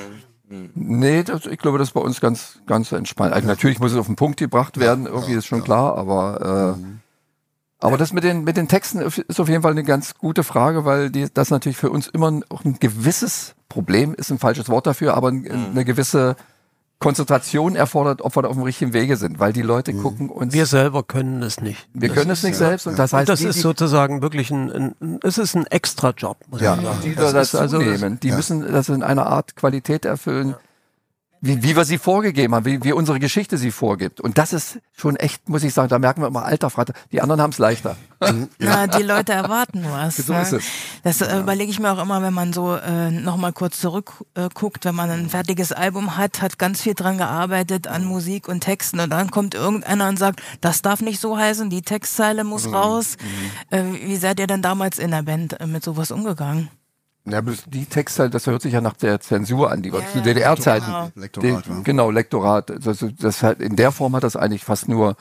Nee, das, ich glaube, das ist bei uns ganz, ganz entspannt. Also natürlich muss es auf den Punkt gebracht werden, irgendwie ist schon klar, aber, äh, aber das mit den, mit den Texten ist auf jeden Fall eine ganz gute Frage, weil die, das natürlich für uns immer auch ein gewisses Problem ist, ein falsches Wort dafür, aber eine gewisse Konzentration erfordert, ob wir da auf dem richtigen Wege sind, weil die Leute gucken uns. Wir selber können es nicht. Wir können es nicht selbst und das heißt, Und das die, ist die, sozusagen wirklich ein, ein, ein es ist ein Extrajob, muss ja, man sagen. die Das da ist dazu also- nehmen, die ja. müssen das in einer Art Qualität erfüllen, wie, wie wir sie vorgegeben haben, wie, wie unsere Geschichte sie vorgibt. Und das ist schon echt, muss ich sagen, da merken wir immer, alter Vater, die anderen haben es leichter. Na, die Leute erwarten was. So ne? ist es. Das äh, überlege ich mir auch immer, wenn man so äh, nochmal kurz zurückguckt, äh, guckt, wenn man ein fertiges Album hat, hat ganz viel dran gearbeitet an Musik und Texten und dann kommt irgendeiner und sagt, das darf nicht so heißen, die Textzeile muss raus. Äh, wie seid ihr denn damals in der Band äh, mit sowas umgegangen? Ja, bloß die Texte, das hört sich ja nach der Zensur an, die war Ja, zu ja, D D R-Zeiten. genau. Lektorat, Den- ja. Genau, Lektorat. Also das halt, in der Form hat das eigentlich fast nur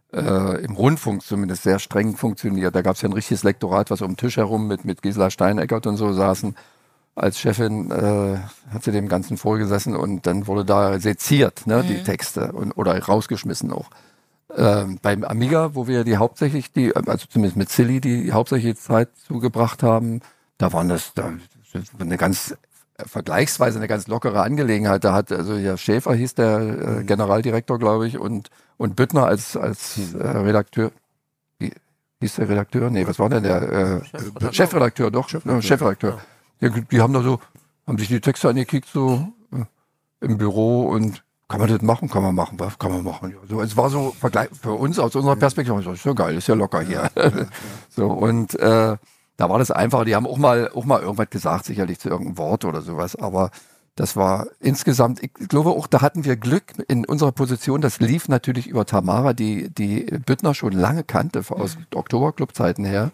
äh, im Rundfunk zumindest sehr streng funktioniert. Da gab es ja ein richtiges Lektorat, was um den Tisch herum mit, mit Gisela Steineckert und so saßen. Als Chefin äh, hat sie dem Ganzen vorgesessen und dann wurde da seziert, ne, mhm. die Texte und, oder rausgeschmissen auch. Ähm, beim Amiga, wo wir die hauptsächlich, die, also zumindest mit Silly, die hauptsächliche Zeit zugebracht haben, da waren das, da, eine ganz, vergleichsweise eine ganz lockere Angelegenheit. Da hat, also ja, Schäfer hieß der äh, Generaldirektor, glaube ich, und, und Büttner als, als äh, Redakteur. Wie hieß der Redakteur? Nee, was war denn der? Äh, Chefredakteur. Chefredakteur, doch, Chefredakteur. Chefredakteur. Ja. Die, die haben da so, haben sich die Texte angekickt, so äh, im Büro und kann man das machen? Kann man machen, was kann man machen? Ja, so, es war so Vergleich für uns aus unserer Perspektive, so, ist ja geil, ist ja locker hier. Ja, ja. So, und äh, da war das einfach, die haben auch mal auch mal irgendwas gesagt, sicherlich zu irgendeinem Wort oder sowas, aber das war insgesamt, ich glaube auch, da hatten wir Glück in unserer Position, das lief natürlich über Tamara, die die Büttner schon lange kannte, aus Oktoberclub-Zeiten her.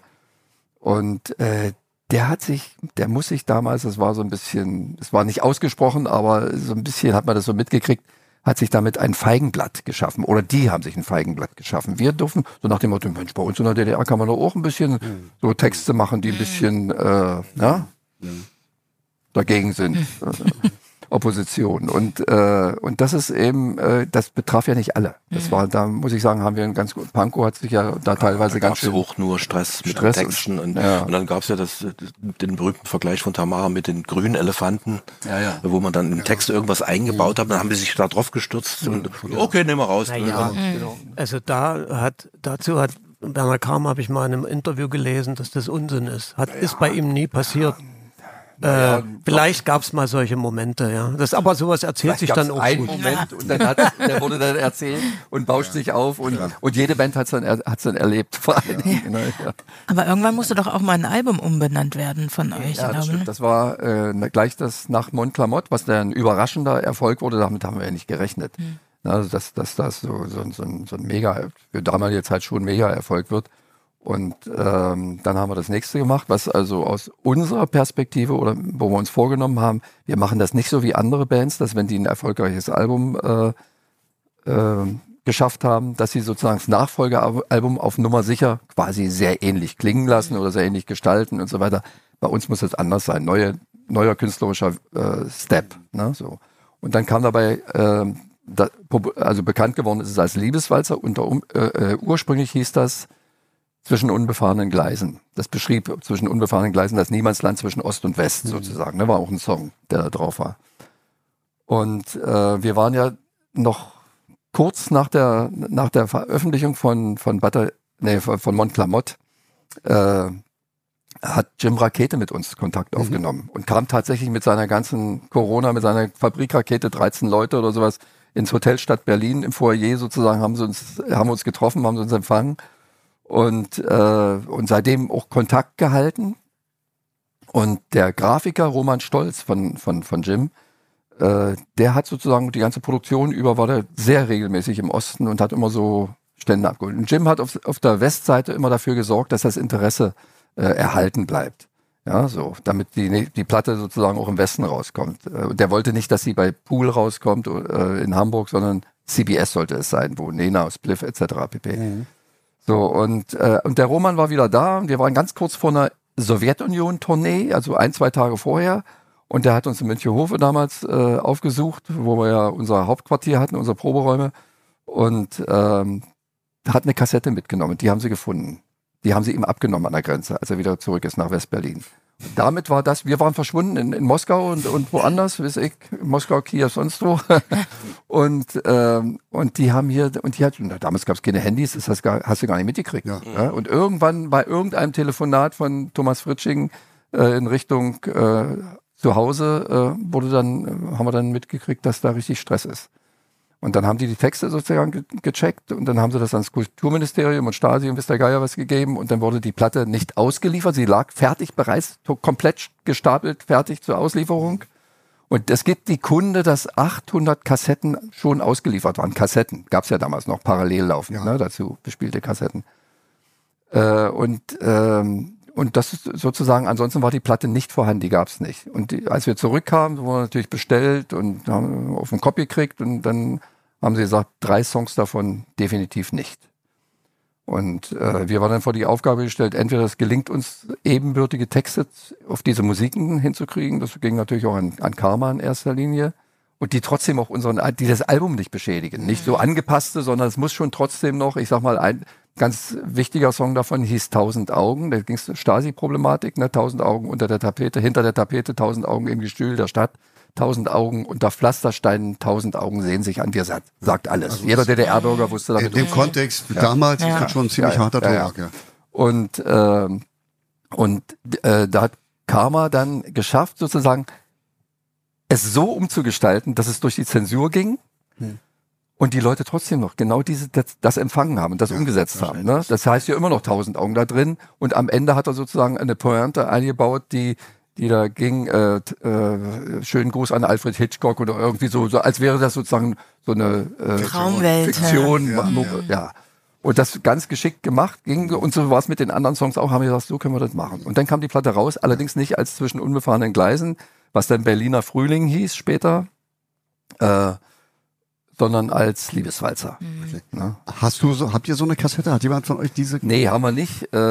Und äh, der hat sich, der muss sich damals, das war so ein bisschen, es war nicht ausgesprochen, aber so ein bisschen hat man das so mitgekriegt, hat sich damit ein Feigenblatt geschaffen. Oder die haben sich ein Feigenblatt geschaffen. Wir durften, so nach dem Motto, Mensch, bei uns in der D D R kann man doch auch ein bisschen mhm. so Texte machen, die ein bisschen äh, na, mhm. dagegen sind. Opposition. Und, äh, und das ist eben, äh, das betraf ja nicht alle. Das war, da muss ich sagen, haben wir einen ganz gut, Pankow hat sich ja da teilweise da ganz schön... auch nur Stress mit Stress den Texten. Und, ja. und dann gab es ja das, den berühmten Vergleich von Tamara mit den grünen Elefanten, ja, ja. wo man dann im Text irgendwas eingebaut hat, dann haben die sich da drauf gestürzt und okay, nehmen wir raus. Ja, genau. Also da hat, dazu hat Bernhard Kramer, habe ich mal in einem Interview gelesen, dass das Unsinn ist. Hat, ja. Ist bei ihm nie passiert. Äh, vielleicht gab es mal solche Momente, ja. Das, aber sowas erzählt sich dann auch einen gut. Moment und dann hat, der wurde dann erzählt und bauscht sich auf und, ja. und jede Band hat es dann, hat's dann erlebt. Vor allen Dingen, genau, ja. Aber irgendwann musste doch auch mal ein Album umbenannt werden von euch. Ja, das, stimmt. Das war äh, gleich das nach Montclamotte, was dann ein überraschender Erfolg wurde, damit haben wir ja nicht gerechnet. Mhm. Also dass, dass das so, so, so, ein, so ein mega, für damalige Zeit schon ein mega Erfolg wird. Und ähm, dann haben wir das nächste gemacht, was also aus unserer Perspektive oder wo wir uns vorgenommen haben, wir machen das nicht so wie andere Bands, dass wenn die ein erfolgreiches Album äh, äh, geschafft haben, dass sie sozusagen das Nachfolgealbum auf Nummer sicher quasi sehr ähnlich klingen lassen oder sehr ähnlich gestalten und so weiter. Bei uns muss das anders sein, neue, neuer künstlerischer äh, Step. Ne, so. Und dann kam dabei, äh, da, also bekannt geworden ist es als Liebeswalzer, unter, äh, ursprünglich hieß das zwischen unbefahrenen Gleisen. Das beschrieb zwischen unbefahrenen Gleisen das Niemandsland zwischen Ost und West sozusagen. Da war auch ein Song, der da drauf war. Und äh, wir waren ja noch kurz nach der nach der Veröffentlichung von von Butter, nee, von Montclamotte äh, hat Jim Rakete mit uns Kontakt mhm. aufgenommen und kam tatsächlich mit seiner ganzen Corona, mit seiner Fabrikrakete, dreizehn Leute oder sowas, ins Hotel Stadt Berlin im Foyer sozusagen, haben sie uns haben uns getroffen, haben sie uns empfangen. Und, äh, und seitdem auch Kontakt gehalten. Und der Grafiker Roman Stolz von, von, von Jim, äh, der hat sozusagen die ganze Produktion über, war der sehr regelmäßig im Osten und hat immer so Stände abgeholt. Und Jim hat auf, auf der Westseite immer dafür gesorgt, dass das Interesse äh, erhalten bleibt. Ja, so, damit die, die Platte sozusagen auch im Westen rauskommt. Äh, der wollte nicht, dass sie bei Pool rauskommt äh, in Hamburg, sondern C B S sollte es sein, wo Nena, Spliff et cetera pp. Mhm. So, und, äh, und der Roman war wieder da und wir waren ganz kurz vor einer Sowjetunion-Tournee, also ein, zwei Tage vorher. Und der hat uns in Münchehofe damals äh, aufgesucht, wo wir ja unser Hauptquartier hatten, unsere Proberäume. Und ähm, hat eine Kassette mitgenommen, die haben sie gefunden. Die haben sie ihm abgenommen an der Grenze, als er wieder zurück ist nach West-Berlin. Und damit war das, wir waren verschwunden in, in Moskau und, und woanders, weiß ich, Moskau, Kiew, sonst wo. und, ähm, und die haben hier, und die hat, damals gab es keine Handys, ist das gar, hast du gar nicht mitgekriegt. Ja. Ja? Und irgendwann bei irgendeinem Telefonat von Thomas Fritsching äh, in Richtung äh, zu Hause äh, wurde dann, haben wir dann mitgekriegt, dass da richtig Stress ist. Und dann haben die die Texte sozusagen ge- gecheckt und dann haben sie das ans Kulturministerium und Stasi und bis der Geier was gegeben und dann wurde die Platte nicht ausgeliefert. Sie lag fertig, bereits komplett gestapelt, fertig zur Auslieferung. Und es gibt die Kunde, dass achthundert Kassetten schon ausgeliefert waren. Kassetten, gab es ja damals noch parallel laufen, ja. ne, dazu bespielte Kassetten. Äh, und, ähm, und das ist sozusagen, ansonsten war die Platte nicht vorhanden, die gab es nicht. Und die, als wir zurückkamen, wurden wir natürlich bestellt und haben auf den Kopf gekriegt und dann haben sie gesagt, drei Songs davon definitiv nicht. Und äh, wir waren dann vor die Aufgabe gestellt, entweder es gelingt uns, ebenbürtige Texte auf diese Musiken hinzukriegen, das ging natürlich auch an, an Karma in erster Linie, und die trotzdem auch unseren, die das Album nicht beschädigen. Nicht so angepasste, sondern es muss schon trotzdem noch, ich sag mal, ein ganz wichtiger Song davon hieß Tausend Augen, da ging es um Stasi-Problematik, ne? Tausend Augen unter der Tapete, hinter der Tapete, tausend Augen im Gestühl der Stadt. Tausend Augen unter Pflastersteinen, tausend Augen sehen sich an dir, sagt, sagt alles. Also Jeder D D R-Bürger wusste damit. In dem Kontext ja. damals ja. ist das schon ein ziemlich ja, harter ja, Tobak. Ja. Ja. Und, äh, und äh, da hat Karma dann geschafft, sozusagen es so umzugestalten, dass es durch die Zensur ging hm. und die Leute trotzdem noch genau diese das, das empfangen haben und das ja, umgesetzt haben. Ne? Das heißt ja immer noch tausend Augen da drin, und am Ende hat er sozusagen eine Pointe eingebaut, die die da ging, äh, äh, schönen Gruß an Alfred Hitchcock oder irgendwie so, so als wäre das sozusagen so eine äh, Traumwelt, Fiktion. ja. Ja, ja. Und das ganz geschickt gemacht ging, und so war es mit den anderen Songs auch, haben wir gesagt, so können wir das machen. Und dann kam die Platte raus, allerdings nicht als Zwischen unbefahrenen Gleisen, was dann Berliner Frühling hieß später, äh, sondern als Liebeswalzer. Okay. Ja. Hast du so, habt ihr so eine Kassette? Hat jemand von euch diese? Nee, haben wir nicht, äh,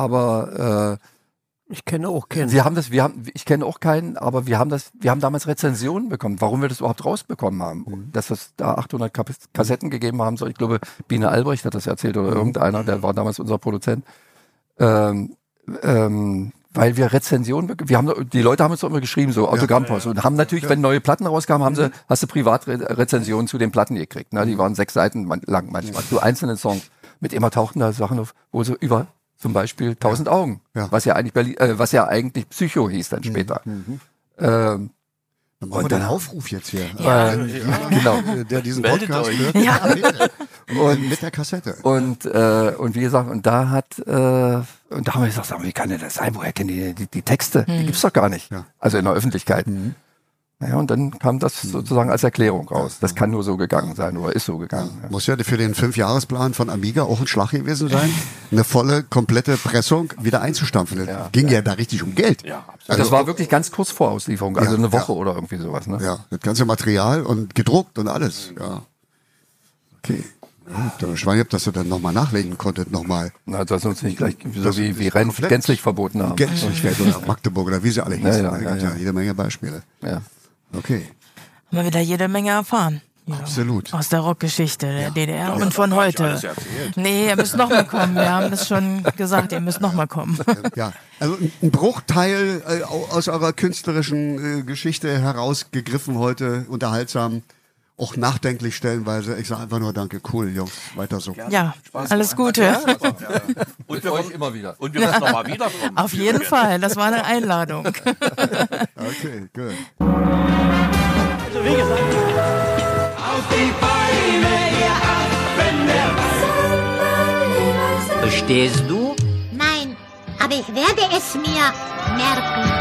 aber äh, ich kenne auch keinen. Wir haben das, wir haben, ich kenne auch keinen, aber wir haben das, wir haben damals Rezensionen bekommen, warum wir das überhaupt rausbekommen haben. Mhm. Dass es da achthundert Kassetten gegeben haben soll. Ich glaube, Biene Albrecht hat das erzählt oder mhm. irgendeiner, der war damals unser Produzent. Ähm, ähm, weil wir Rezensionen, wir haben, die Leute haben uns doch immer geschrieben, so Autogrammpost, ja, ja, ja. und haben natürlich, ja. wenn neue Platten rauskamen, haben sie, hast du Privatrezensionen zu den Platten gekriegt. Ne? Die waren sechs Seiten lang manchmal, zu einzelnen Songs. Mit immer tauchten da Sachen auf, wo so über zum Beispiel Tausend ja. Augen, ja. was ja eigentlich Berlin, äh, was ja eigentlich Psycho hieß dann später. Mhm. Ähm, dann machen wir den Aufruf jetzt hier. Ja. Äh, ja. Genau, der diesen Meldet Podcast euch. hört. Ja. Und mit der Kassette. Und äh, und wie gesagt, und da hat äh, und da haben wir gesagt, sag mal, wie kann denn das sein? Woher kennen die die, die Texte? Mhm. Die gibt's doch gar nicht. Ja. Also in der Öffentlichkeit. Mhm. Naja, und dann kam das sozusagen als Erklärung raus. Das kann nur so gegangen sein oder ist so gegangen. Ja. Muss ja für den Fünfjahresplan von Amiga auch ein Schlag gewesen sein, eine volle, komplette Pressung wieder einzustampfen. Ja. Ging ja. ja da richtig um Geld. Ja, also das war wirklich ganz kurz vor Auslieferung, also ja, eine Woche ja. oder irgendwie sowas. Ne? Ja, das ganze Material und gedruckt und alles. Ja. Okay. Ja, Schwein, dass du dann nochmal nachlegen konntest, nochmal. Na, dass uns nicht gleich so wie, wie Renn gänzlich verboten haben. Gänzlich oder Magdeburg oder wie sie alle hießen. Ja, ja, ja, ja. ja jede Menge Beispiele. Ja. Okay. Haben wir wieder jede Menge erfahren. Ja. Absolut. Aus der Rockgeschichte der ja. D D R ja, und von heute. Nee, ihr müsst noch mal kommen. Wir haben das schon gesagt, ihr müsst noch mal kommen. Ja, also ein Bruchteil äh, aus eurer künstlerischen äh, Geschichte herausgegriffen heute, unterhaltsam, auch nachdenklich stellenweise. Ich sage einfach nur danke, cool, Jungs, weiter so. Ja, alles Gute. Ja. Und wir kommen immer wieder. Und wir müssen nochmal wiederkommen. Auf jeden Fall, das war eine Einladung. Okay, gut. Also wie gesagt, auf die Beine, ihr Affen der Verstehst du? Nein, aber ich werde es mir merken.